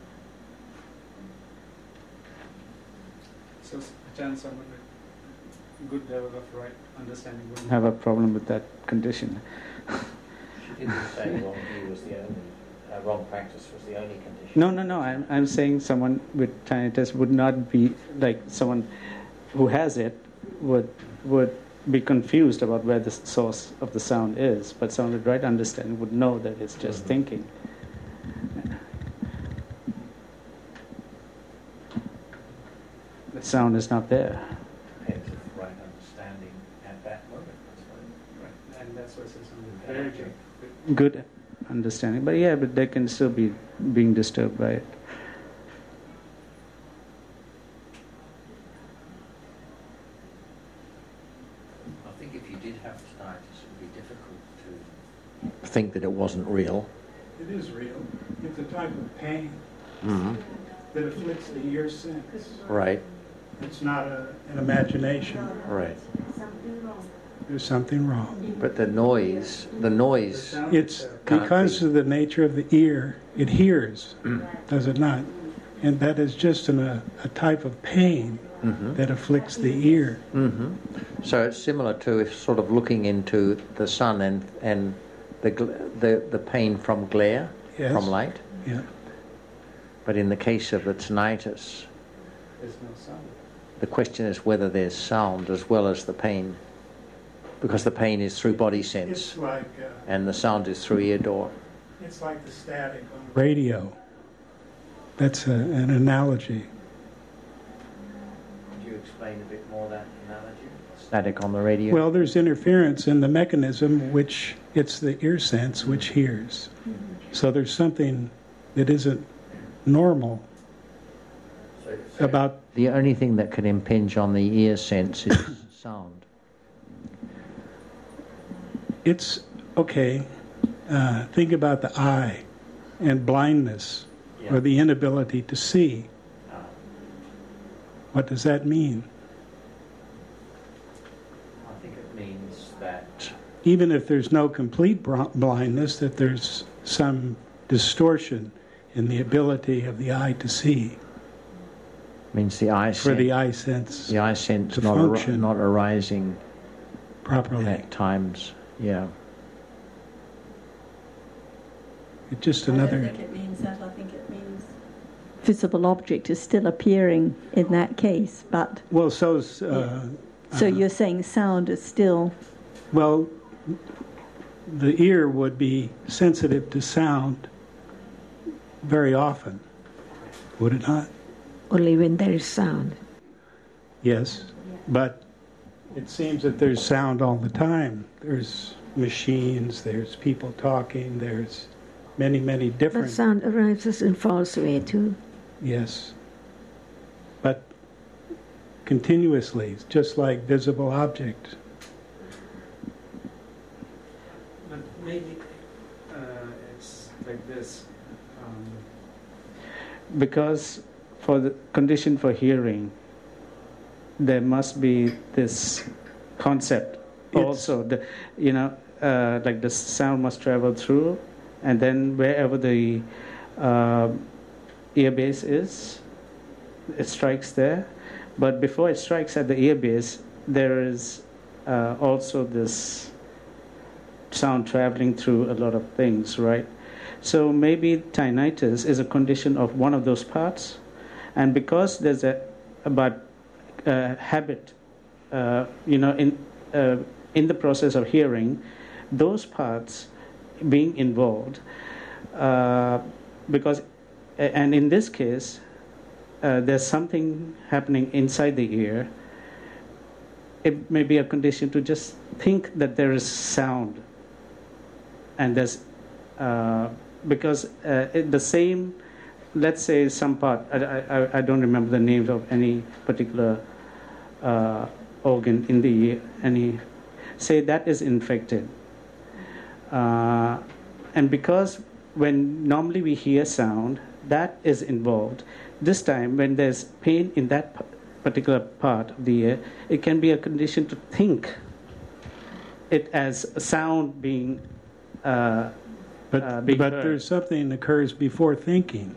So, someone with good level of right understanding wouldn't have a problem with that condition. She didn't say wrong view was the only, uh, wrong practice was the only condition. No, no, no. I'm I'm saying someone with tinnitus would not be like someone who has it would would be confused about where the source of the sound is, but someone with right understanding would know that it's just mm-hmm. thinking. The sound is not there. Depends on right understanding at that moment. Right. And that's what it says on the very good. Good understanding, but yeah, but they can still be being disturbed by it. I think if you did have tinnitus, it would be difficult to think that it wasn't real. It is real. It's a type of pain mm-hmm. that afflicts the ear sense. Right. It's not a, an imagination. Right. There's something wrong. But the noise, the noise. It's because be. of the nature of the ear, it hears, does it not? And that is just an, a, a type of pain mm-hmm. that afflicts the ear. Mm-hmm. So it's similar to if sort of looking into the sun and and the the the pain from glare, yes. from light. Yeah. But in the case of the tinnitus, there's no sound. The question is whether there's sound as well as the pain, because the pain is through body sense, it's like, uh, and the sound is through ear door. It's like the static on the radio. That's a, an analogy. Could you explain a bit more that analogy? Static on the radio? Well, there's interference in the mechanism, which it's the ear sense which hears. Mm-hmm. So there's something that isn't normal so, so about... The only thing that can impinge on the ear sense is sound. It's, okay, uh, think about the eye and blindness, yeah. or the inability to see. Oh. What does that mean? I think it means that... Even if there's no complete blindness, that there's some distortion in the ability of the eye to see. Means the eye for the eye sense. The eye sense to not function ar- not arising properly at times. Yeah. It's just another. I don't think it means that. I think it means visible object is still appearing in that case, but well, so's. Uh, yeah. So uh-huh. you're saying sound is still. Well, the ear would be sensitive to sound very often, would it not? Only when there is sound. Yes, but it seems that there's sound all the time. There's machines, there's people talking, there's many, many different... But sound arises in false way too. Yes. But continuously, just like visible object. But maybe uh, it's like this. Um, because... For the condition for hearing, there must be this concept it's also. The, you know, uh, like the sound must travel through, and then wherever the uh, ear base is, it strikes there. But before it strikes at the ear base, there is uh, also this sound traveling through a lot of things, right? So maybe tinnitus is a condition of one of those parts. And because there's a about uh, habit, uh, you know, in uh, in the process of hearing, those parts being involved, uh, because, and in this case, uh, there's something happening inside the ear, it may be a condition to just think that there is sound. And there's, uh, because uh, it, the same, let's say some part, I, I, I don't remember the names of any particular uh, organ in the ear, any, say that is infected. Uh, and because when normally we hear sound, that is involved. This time, when there's pain in that particular part of the ear, it can be a condition to think it as a sound being uh, But, uh, being but heard. there's something that occurs before thinking.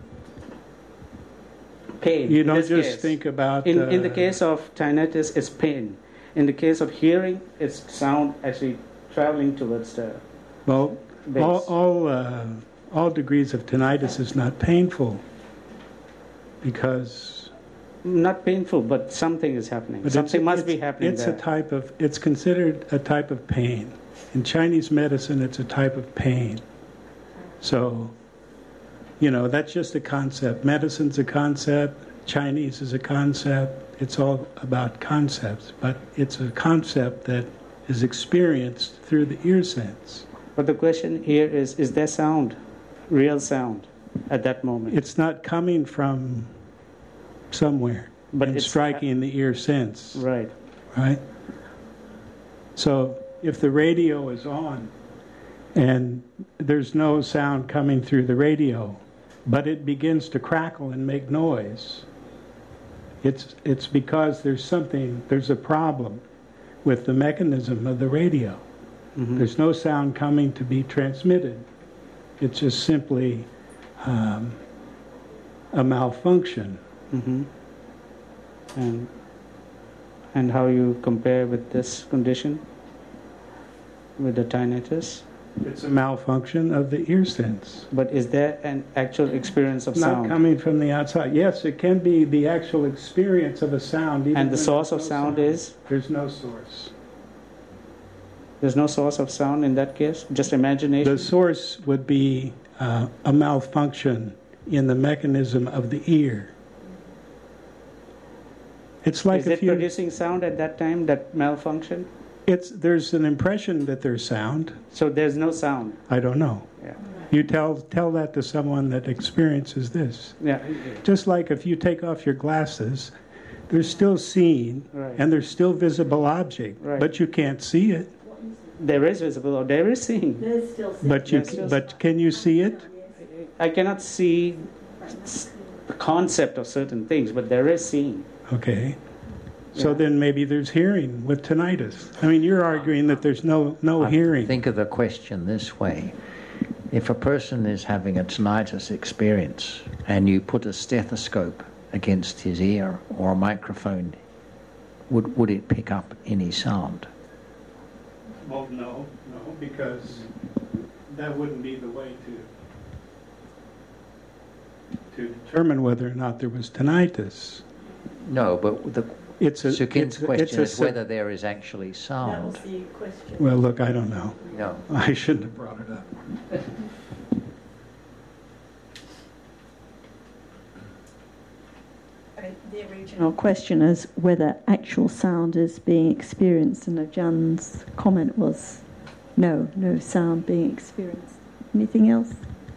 Pain. You in don't this just case. think about... In, uh, in the case of tinnitus, it's pain. In the case of hearing, it's sound actually traveling towards the Well, base. all, all, uh, all degrees of tinnitus is not painful because... Not painful, but something is happening. but Something it's, must it's, be happening It's there. a type of... It's considered a type of pain. In Chinese medicine, it's a type of pain. So, you know, that's just a concept. Medicine's a concept. Chinese is a concept. It's all about concepts. But it's a concept that is experienced through the ear sense. But the question here is, is there sound, real sound, at that moment? It's not coming from somewhere But and it's- striking the ear sense, Right. right? So if the radio is on and there's no sound coming through the radio, but it begins to crackle and make noise, it's it's because there's something, there's a problem with the mechanism of the radio. Mm-hmm. There's no sound coming to be transmitted. It's just simply um, a malfunction. Mm-hmm. And, and how you compare with this condition, with the tinnitus? It's a malfunction of the ear sense. But is there an actual experience of Not sound? coming from the outside. Yes, it can be the actual experience of a sound. Even And the when source there's of no sound is? There's no source. There's no source of sound in that case? Just imagination? The source would be uh, a malfunction in the mechanism of the ear. It's like is if it you... producing sound at that time, that malfunction? It's, there's an impression that there's sound. So there's no sound? I don't know. Yeah. You tell tell that to someone that experiences this. Yeah. Just like if you take off your glasses, they're still seen, Right. and they're still visible object, Right. but you can't see it. There is visible, or there is seeing. There's still But you Yes, yes. but can you see it? I cannot see the concept of certain things, but there is seeing. Okay. So Yeah. then maybe there's hearing with tinnitus. I mean, you're arguing that there's no no I hearing. think of the question this way. If a person is having a tinnitus experience and you put a stethoscope against his ear or a microphone, would, would it pick up any sound? Well, no, no, because that wouldn't be the way to to determine whether or not there was tinnitus. No, but the It's a Sukin's it's, question it's a is sub- whether there is actually sound. the question. Well, look, I don't know. No. I shouldn't have brought it up. The original question is whether actual sound is being experienced, and Ajahn comment was no, no sound being experienced. Anything else?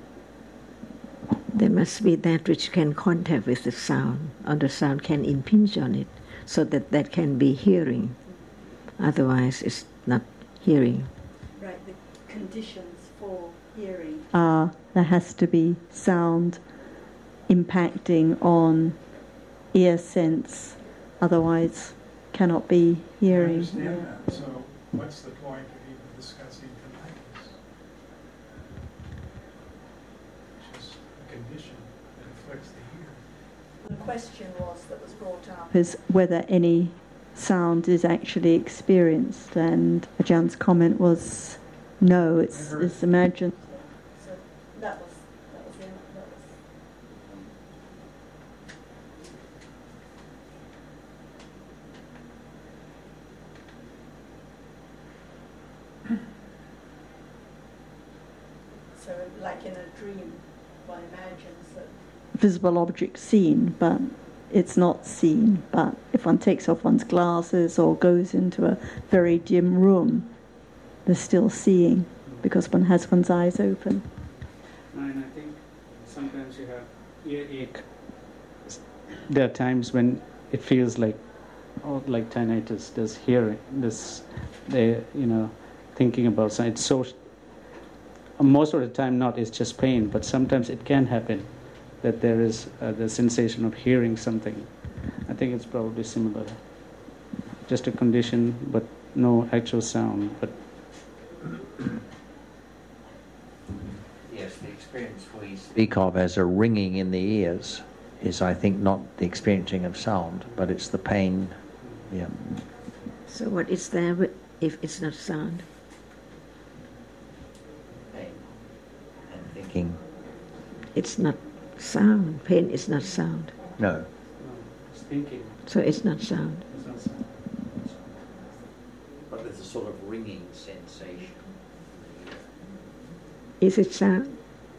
There must be that which can contact with the sound, or the sound can impinge on it, so that that can be hearing. Otherwise, it's not hearing. Right, the conditions for hearing are there has to be sound impacting on ear sense, otherwise cannot be hearing. that. So what's the point of even discussing tinnitus? It's just a condition that afflicts the ear. The question was that was brought up is whether any sound is actually experienced, and Ajahn comment was no, it's, it's imagined. So that was that was, the, that was so like in a dream, one imagines that visible object seen, but it's not seen. But if one takes off one's glasses or goes into a very dim room, they're still seeing because one has one's eyes open. And I think sometimes you have earache. There are times when it feels like, oh, like tinnitus. There's hearing, this, they, you know, thinking about something. It's so. Most of the time, not. It's just pain, but sometimes it can happen that there is uh, the sensation of hearing something. I think it's probably similar. Just a condition, but no actual sound. But yes, the experience we speak of as a ringing in the ears is, I think, not the experiencing of sound, but it's the pain. Yeah. So what is there if it's not sound? Pain and thinking. It's not sound. Pain is not sound. No. no, it's thinking. So it's not sound. It's not sound. But there's a sort of ringing sensation. Is it sound?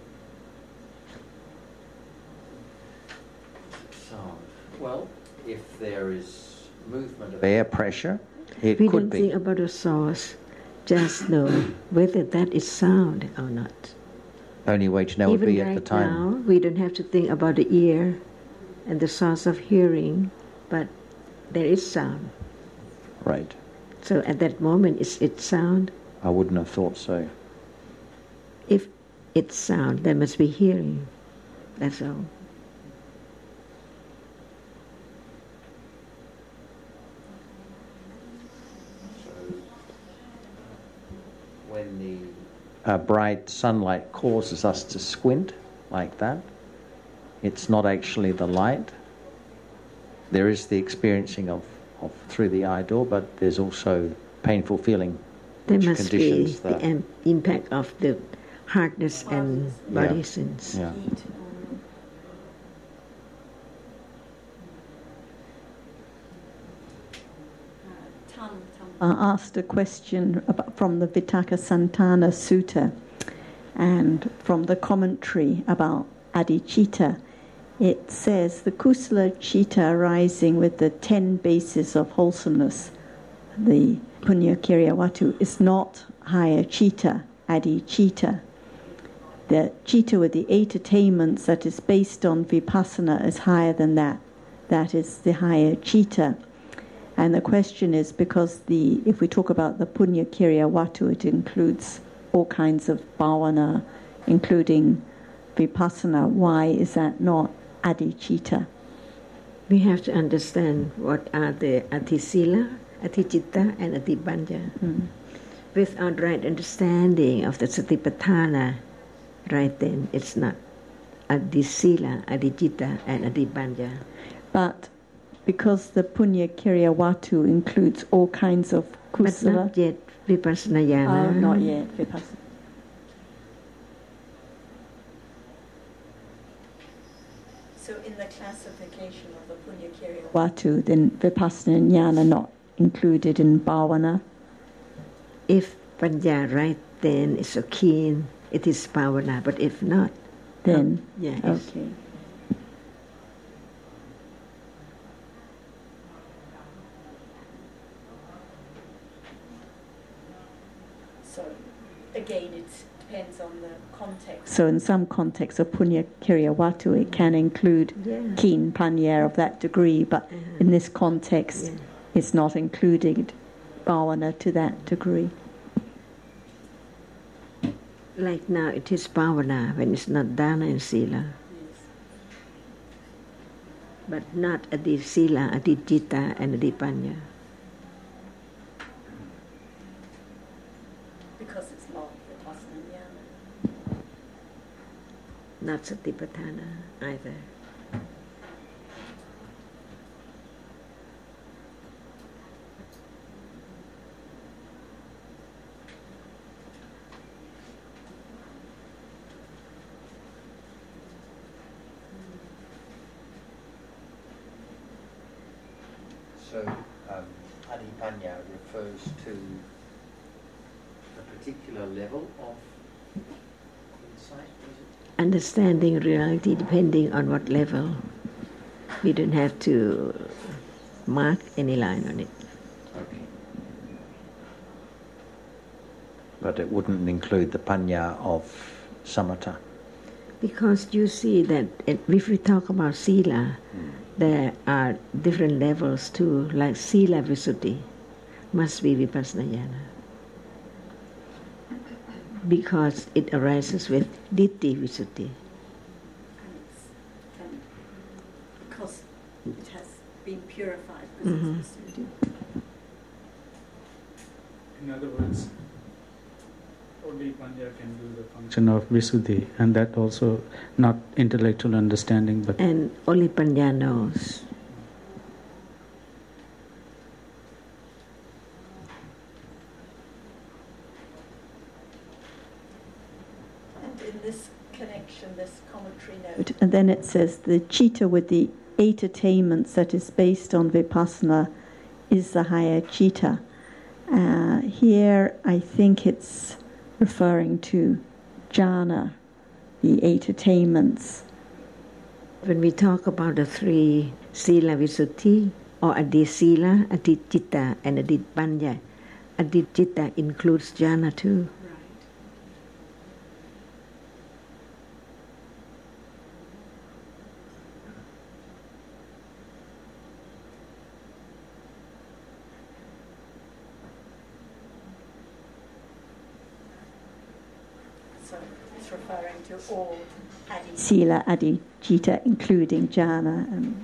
Sound. Well, if there is movement of air pressure, it we could don't be. think about the source. Just know whether that is sound or not. Only way to know would Even be right at the time. now, we don't have to think about the ear and the source of hearing, but there is sound. Right. So at that moment, is it sound? I wouldn't have thought so. If it's sound, there must be hearing. That's all. When the uh, bright sunlight causes us to squint like that, it's not actually the light. There is the experiencing of, of through the eye door, but there's also painful feeling. There which must be conditions the the, im- impact of the hardness and body Yeah. sense. yeah. Uh, asked a question about, from the Vitakka Santana Sutta and from the commentary about Adhicitta. It says the Kusala Chitta arising with the ten bases of wholesomeness, the Punya Kiriya Watu, is not higher Chitta, Adhicitta. The Chitta with the eight attainments that is based on Vipassana is higher than that. That is the higher Chitta. And the question is, because the if we talk about the Punya Kiriya Watu, it includes all kinds of bhavana, including Vipassana. Why is that not Adhicitta? We have to understand what are the Adhisila, Adhicitta, and Adhipanya. Mm. Without right understanding of the Satipatthana, right then it's not Adhisila, Adhicitta, and Adhipanya. But because the Punya Kiriya Watu includes all kinds of But kusala. not yet Vipassana Jnana. Oh, not yet Vipassana. So in the classification of the Punya Kiriya Watu, then Vipassana Jnana not included in bhavana. If Panya right then is so keen, it is Bhavana, but if not, Then, yeah, it's- okay. So again, it depends on the context. So in some contexts of Punya Kiriya Watu, it can include yeah. keen panya of that degree, but Uh-huh. in this context, Yeah. it's not included bhavana to that degree. Like now, it is Bhavana when it's not Dana and Sila, but not Adi Sila, Adi Citta, and Adi Panya. Because it's not Vipassana Jnana. Not Satipatthana either. So um, Adhipanya refers to a particular level of insight, is it? Understanding reality depending on what level. We don't have to mark any line on it. Okay. But it wouldn't include the panya of samatha? Because you see that if we talk about sila, mm. there are different levels too, like sila visuddhi must be vipassana jnana. Because it arises with ditthi visuddhi. Because it has been purified. Mm-hmm. In other words, only panya can do the function of visuddhi, and that also not intellectual understanding, but and only panya knows. And in this connection, this commentary note, And then it says the citta with the eight attainments that is based on vipassana is the higher citta. Uh, here, I think it's referring to jhana, the eight attainments. When we talk about the three sila visuddhi, or adi sila, adi citta, and adi panya, adi citta includes jhana too. so it's referring to all adi. Sila, adi, citta, including jhana. And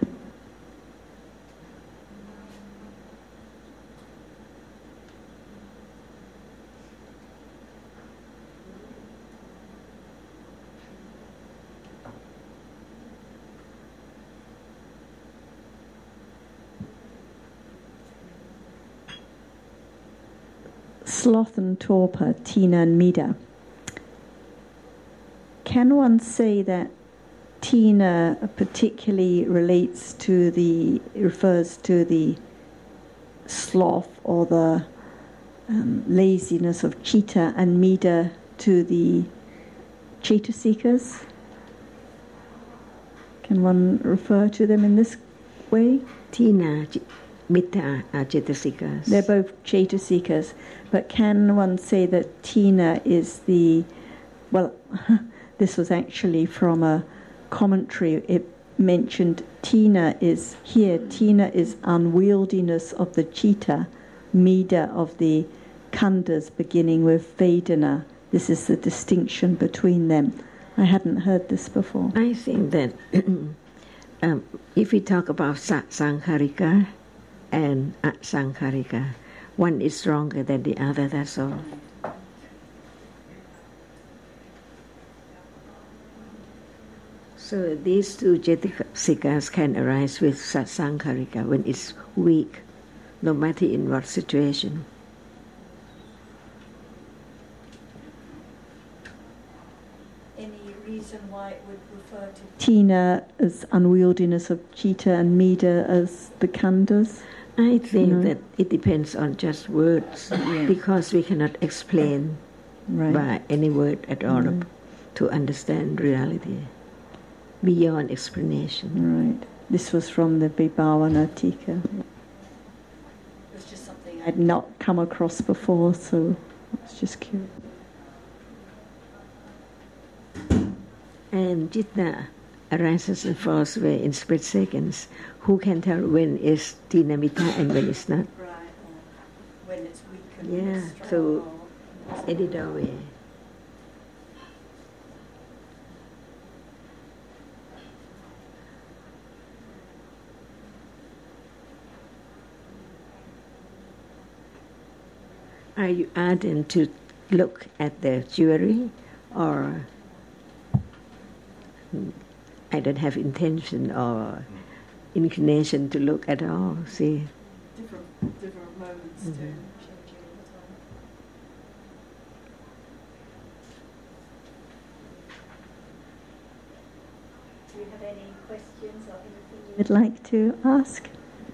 sloth and torpor, tina and mida. Can one say that tina particularly relates to the, refers to the sloth or the um, laziness of citta, and mida to the cetasikas? Can one refer to them in this way? Tina, mitta are cetasikas. They're both cetasikas, but can one say that tina is the, well, this was actually from a commentary. It mentioned tina is, here, tina is unwieldiness of the citta, mida of the khandhas beginning with Vedana. This is the distinction between them. I hadn't heard this before. I think that um, if we talk about sankharika and asankharika, one is stronger than the other, that's all. So these two cetasikas can arise with sankharika when it's weak, no matter in what situation. Any reason why it would refer to Tina as unwieldiness of citta and mida as the khandhas? I think No. that it depends on just words, Yeah. because we cannot explain Right. by any word at all Mm. to understand reality beyond explanation. Right. This was from the Vibhavana Tika. it was just something I I'd not come across before, so I was just curious. And citta arises and falls away in split seconds. Who can tell when is tina mitta and when it's not? right, or when it's weak and when Yeah, it's strong. so- or- Any way. Are you ardent to look at the jewelry, or I don't have intention or inclination to look at all? See, different different moments Mhm. too, changing all the time. Do you have any questions or anything you Would like to ask?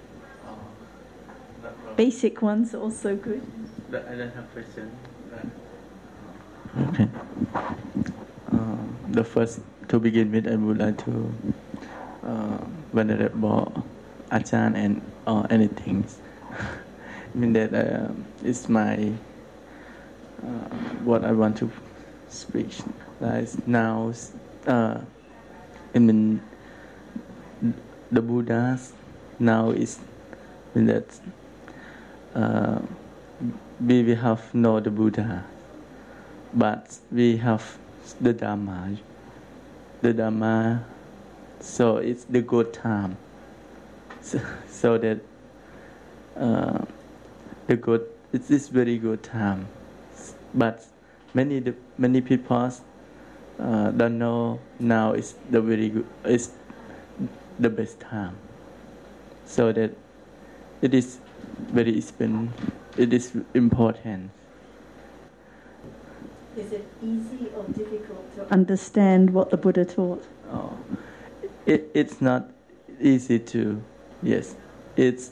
Basic ones also good. I don't have question. Okay. Uh, the first, to begin with, I would like to uh, Venerable Ajahn and or anything. I mean that uh, it's my uh, what I want to speak. Like now, uh, I mean the Buddhas now is in that uh, we will have no the Buddha, but we have the Dhamma. The Dhamma, so it's the good time. So, so that uh, the good it is very good time, but many the, many people uh, don't know now is the very good is the best time. So that it is very spend, it is important. Is it easy or difficult to understand what the Buddha taught? Oh, it, it's not easy to, yes, it's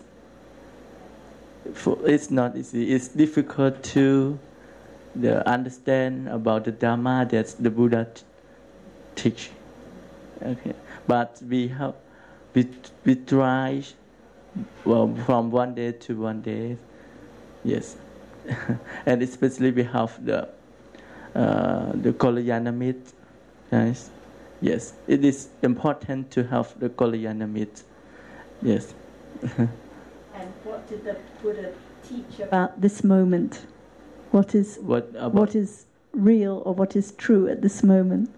for, it's not easy. It's difficult to the understand about the Dhamma that the Buddha t- teach. Okay, but we have we we try well from one day to one day, yes, and especially we have the. Uh, the Kalyanamitta, yes, yes. It is important to have the Kalyanamitta, yes. And what did the Buddha teach about About this moment, what is what, about what is real or what is true at this moment?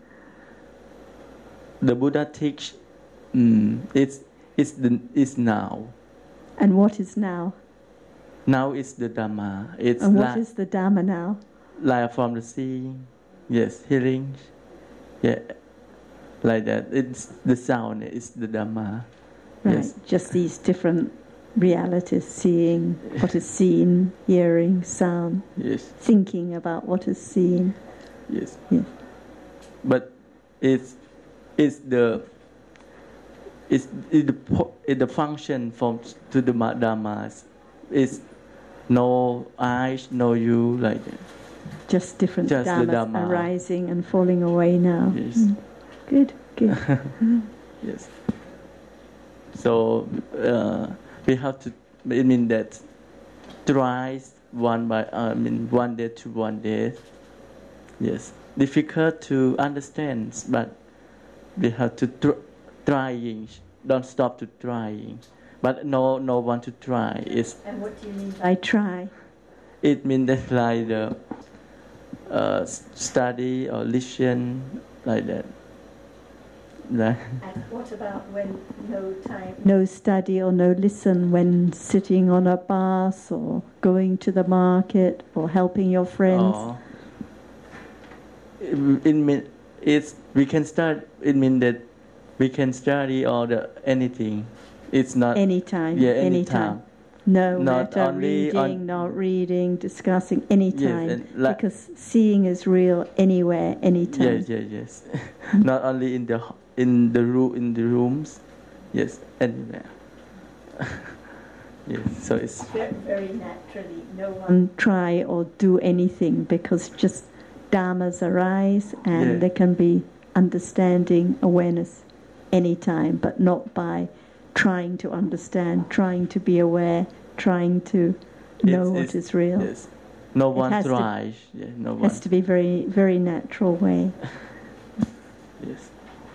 the Buddha teach? Mm, it's it's the it's now. And what is now? Now is the Dhamma. It's And what like, is the Dhamma now? like from the sea, yes, hearing, yeah, like that. It's the sound. It's the Dhamma. Right, Yes. just these different realities, seeing what is seen, hearing, sound, Yes. thinking about what is seen. Yes. Yes. But it's it's the it's, it's the po- it's the function from to the ma- Dhammas. It's no eyes, no you, like that. Just different Just the dhammas Dhamma. arising and falling away now. Yes. Mm. Good, good. Yes. So uh, we have to. I mean that twice one by. Uh, I mean one day to one day. Yes. Difficult to understand, but we have to tr- trying. Don't stop to trying. But no, no one to try. It's. And what do you mean? I try. It means that like the uh, study or listen like that. Like, And what about when no time? No study or no listen when sitting on a bus or going to the market or helping your friends. oh, it, it mean it's we can start. It means that we can study or the anything. It's not Anytime, yeah anytime. anytime. No Not matter only reading, on- not reading, discussing, anytime. and like- because seeing is real anywhere, anytime. Yes, yes, yes. Not only in the h- in the room in the rooms, yes, anywhere. Yes, so it's Very, very naturally, no one. And try or do anything because just dhammas arise and Yeah. there can be understanding, awareness anytime, but not by trying to understand, trying to be aware, trying to know it's- what it's- is real. yes. No It one has to- tries. Yeah, no It one. has to be very, very natural way. Yes.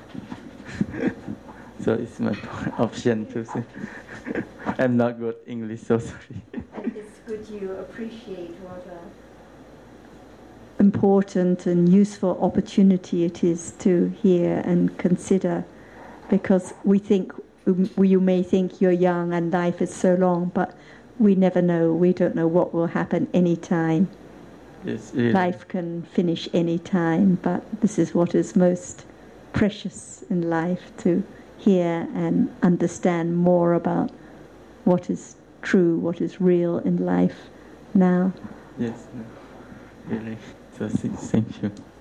So it's my option to say. I'm not good English, so sorry. And it's good you appreciate what a Important and useful opportunity it is to hear and consider, because we think you may think you're young and life is so long, but we never know. We don't know what will happen any time. Yes, really. Life can finish any time, but this is what is most precious in life, to hear and understand more about what is true, what is real in life now. Yes, no. Really. So thank you.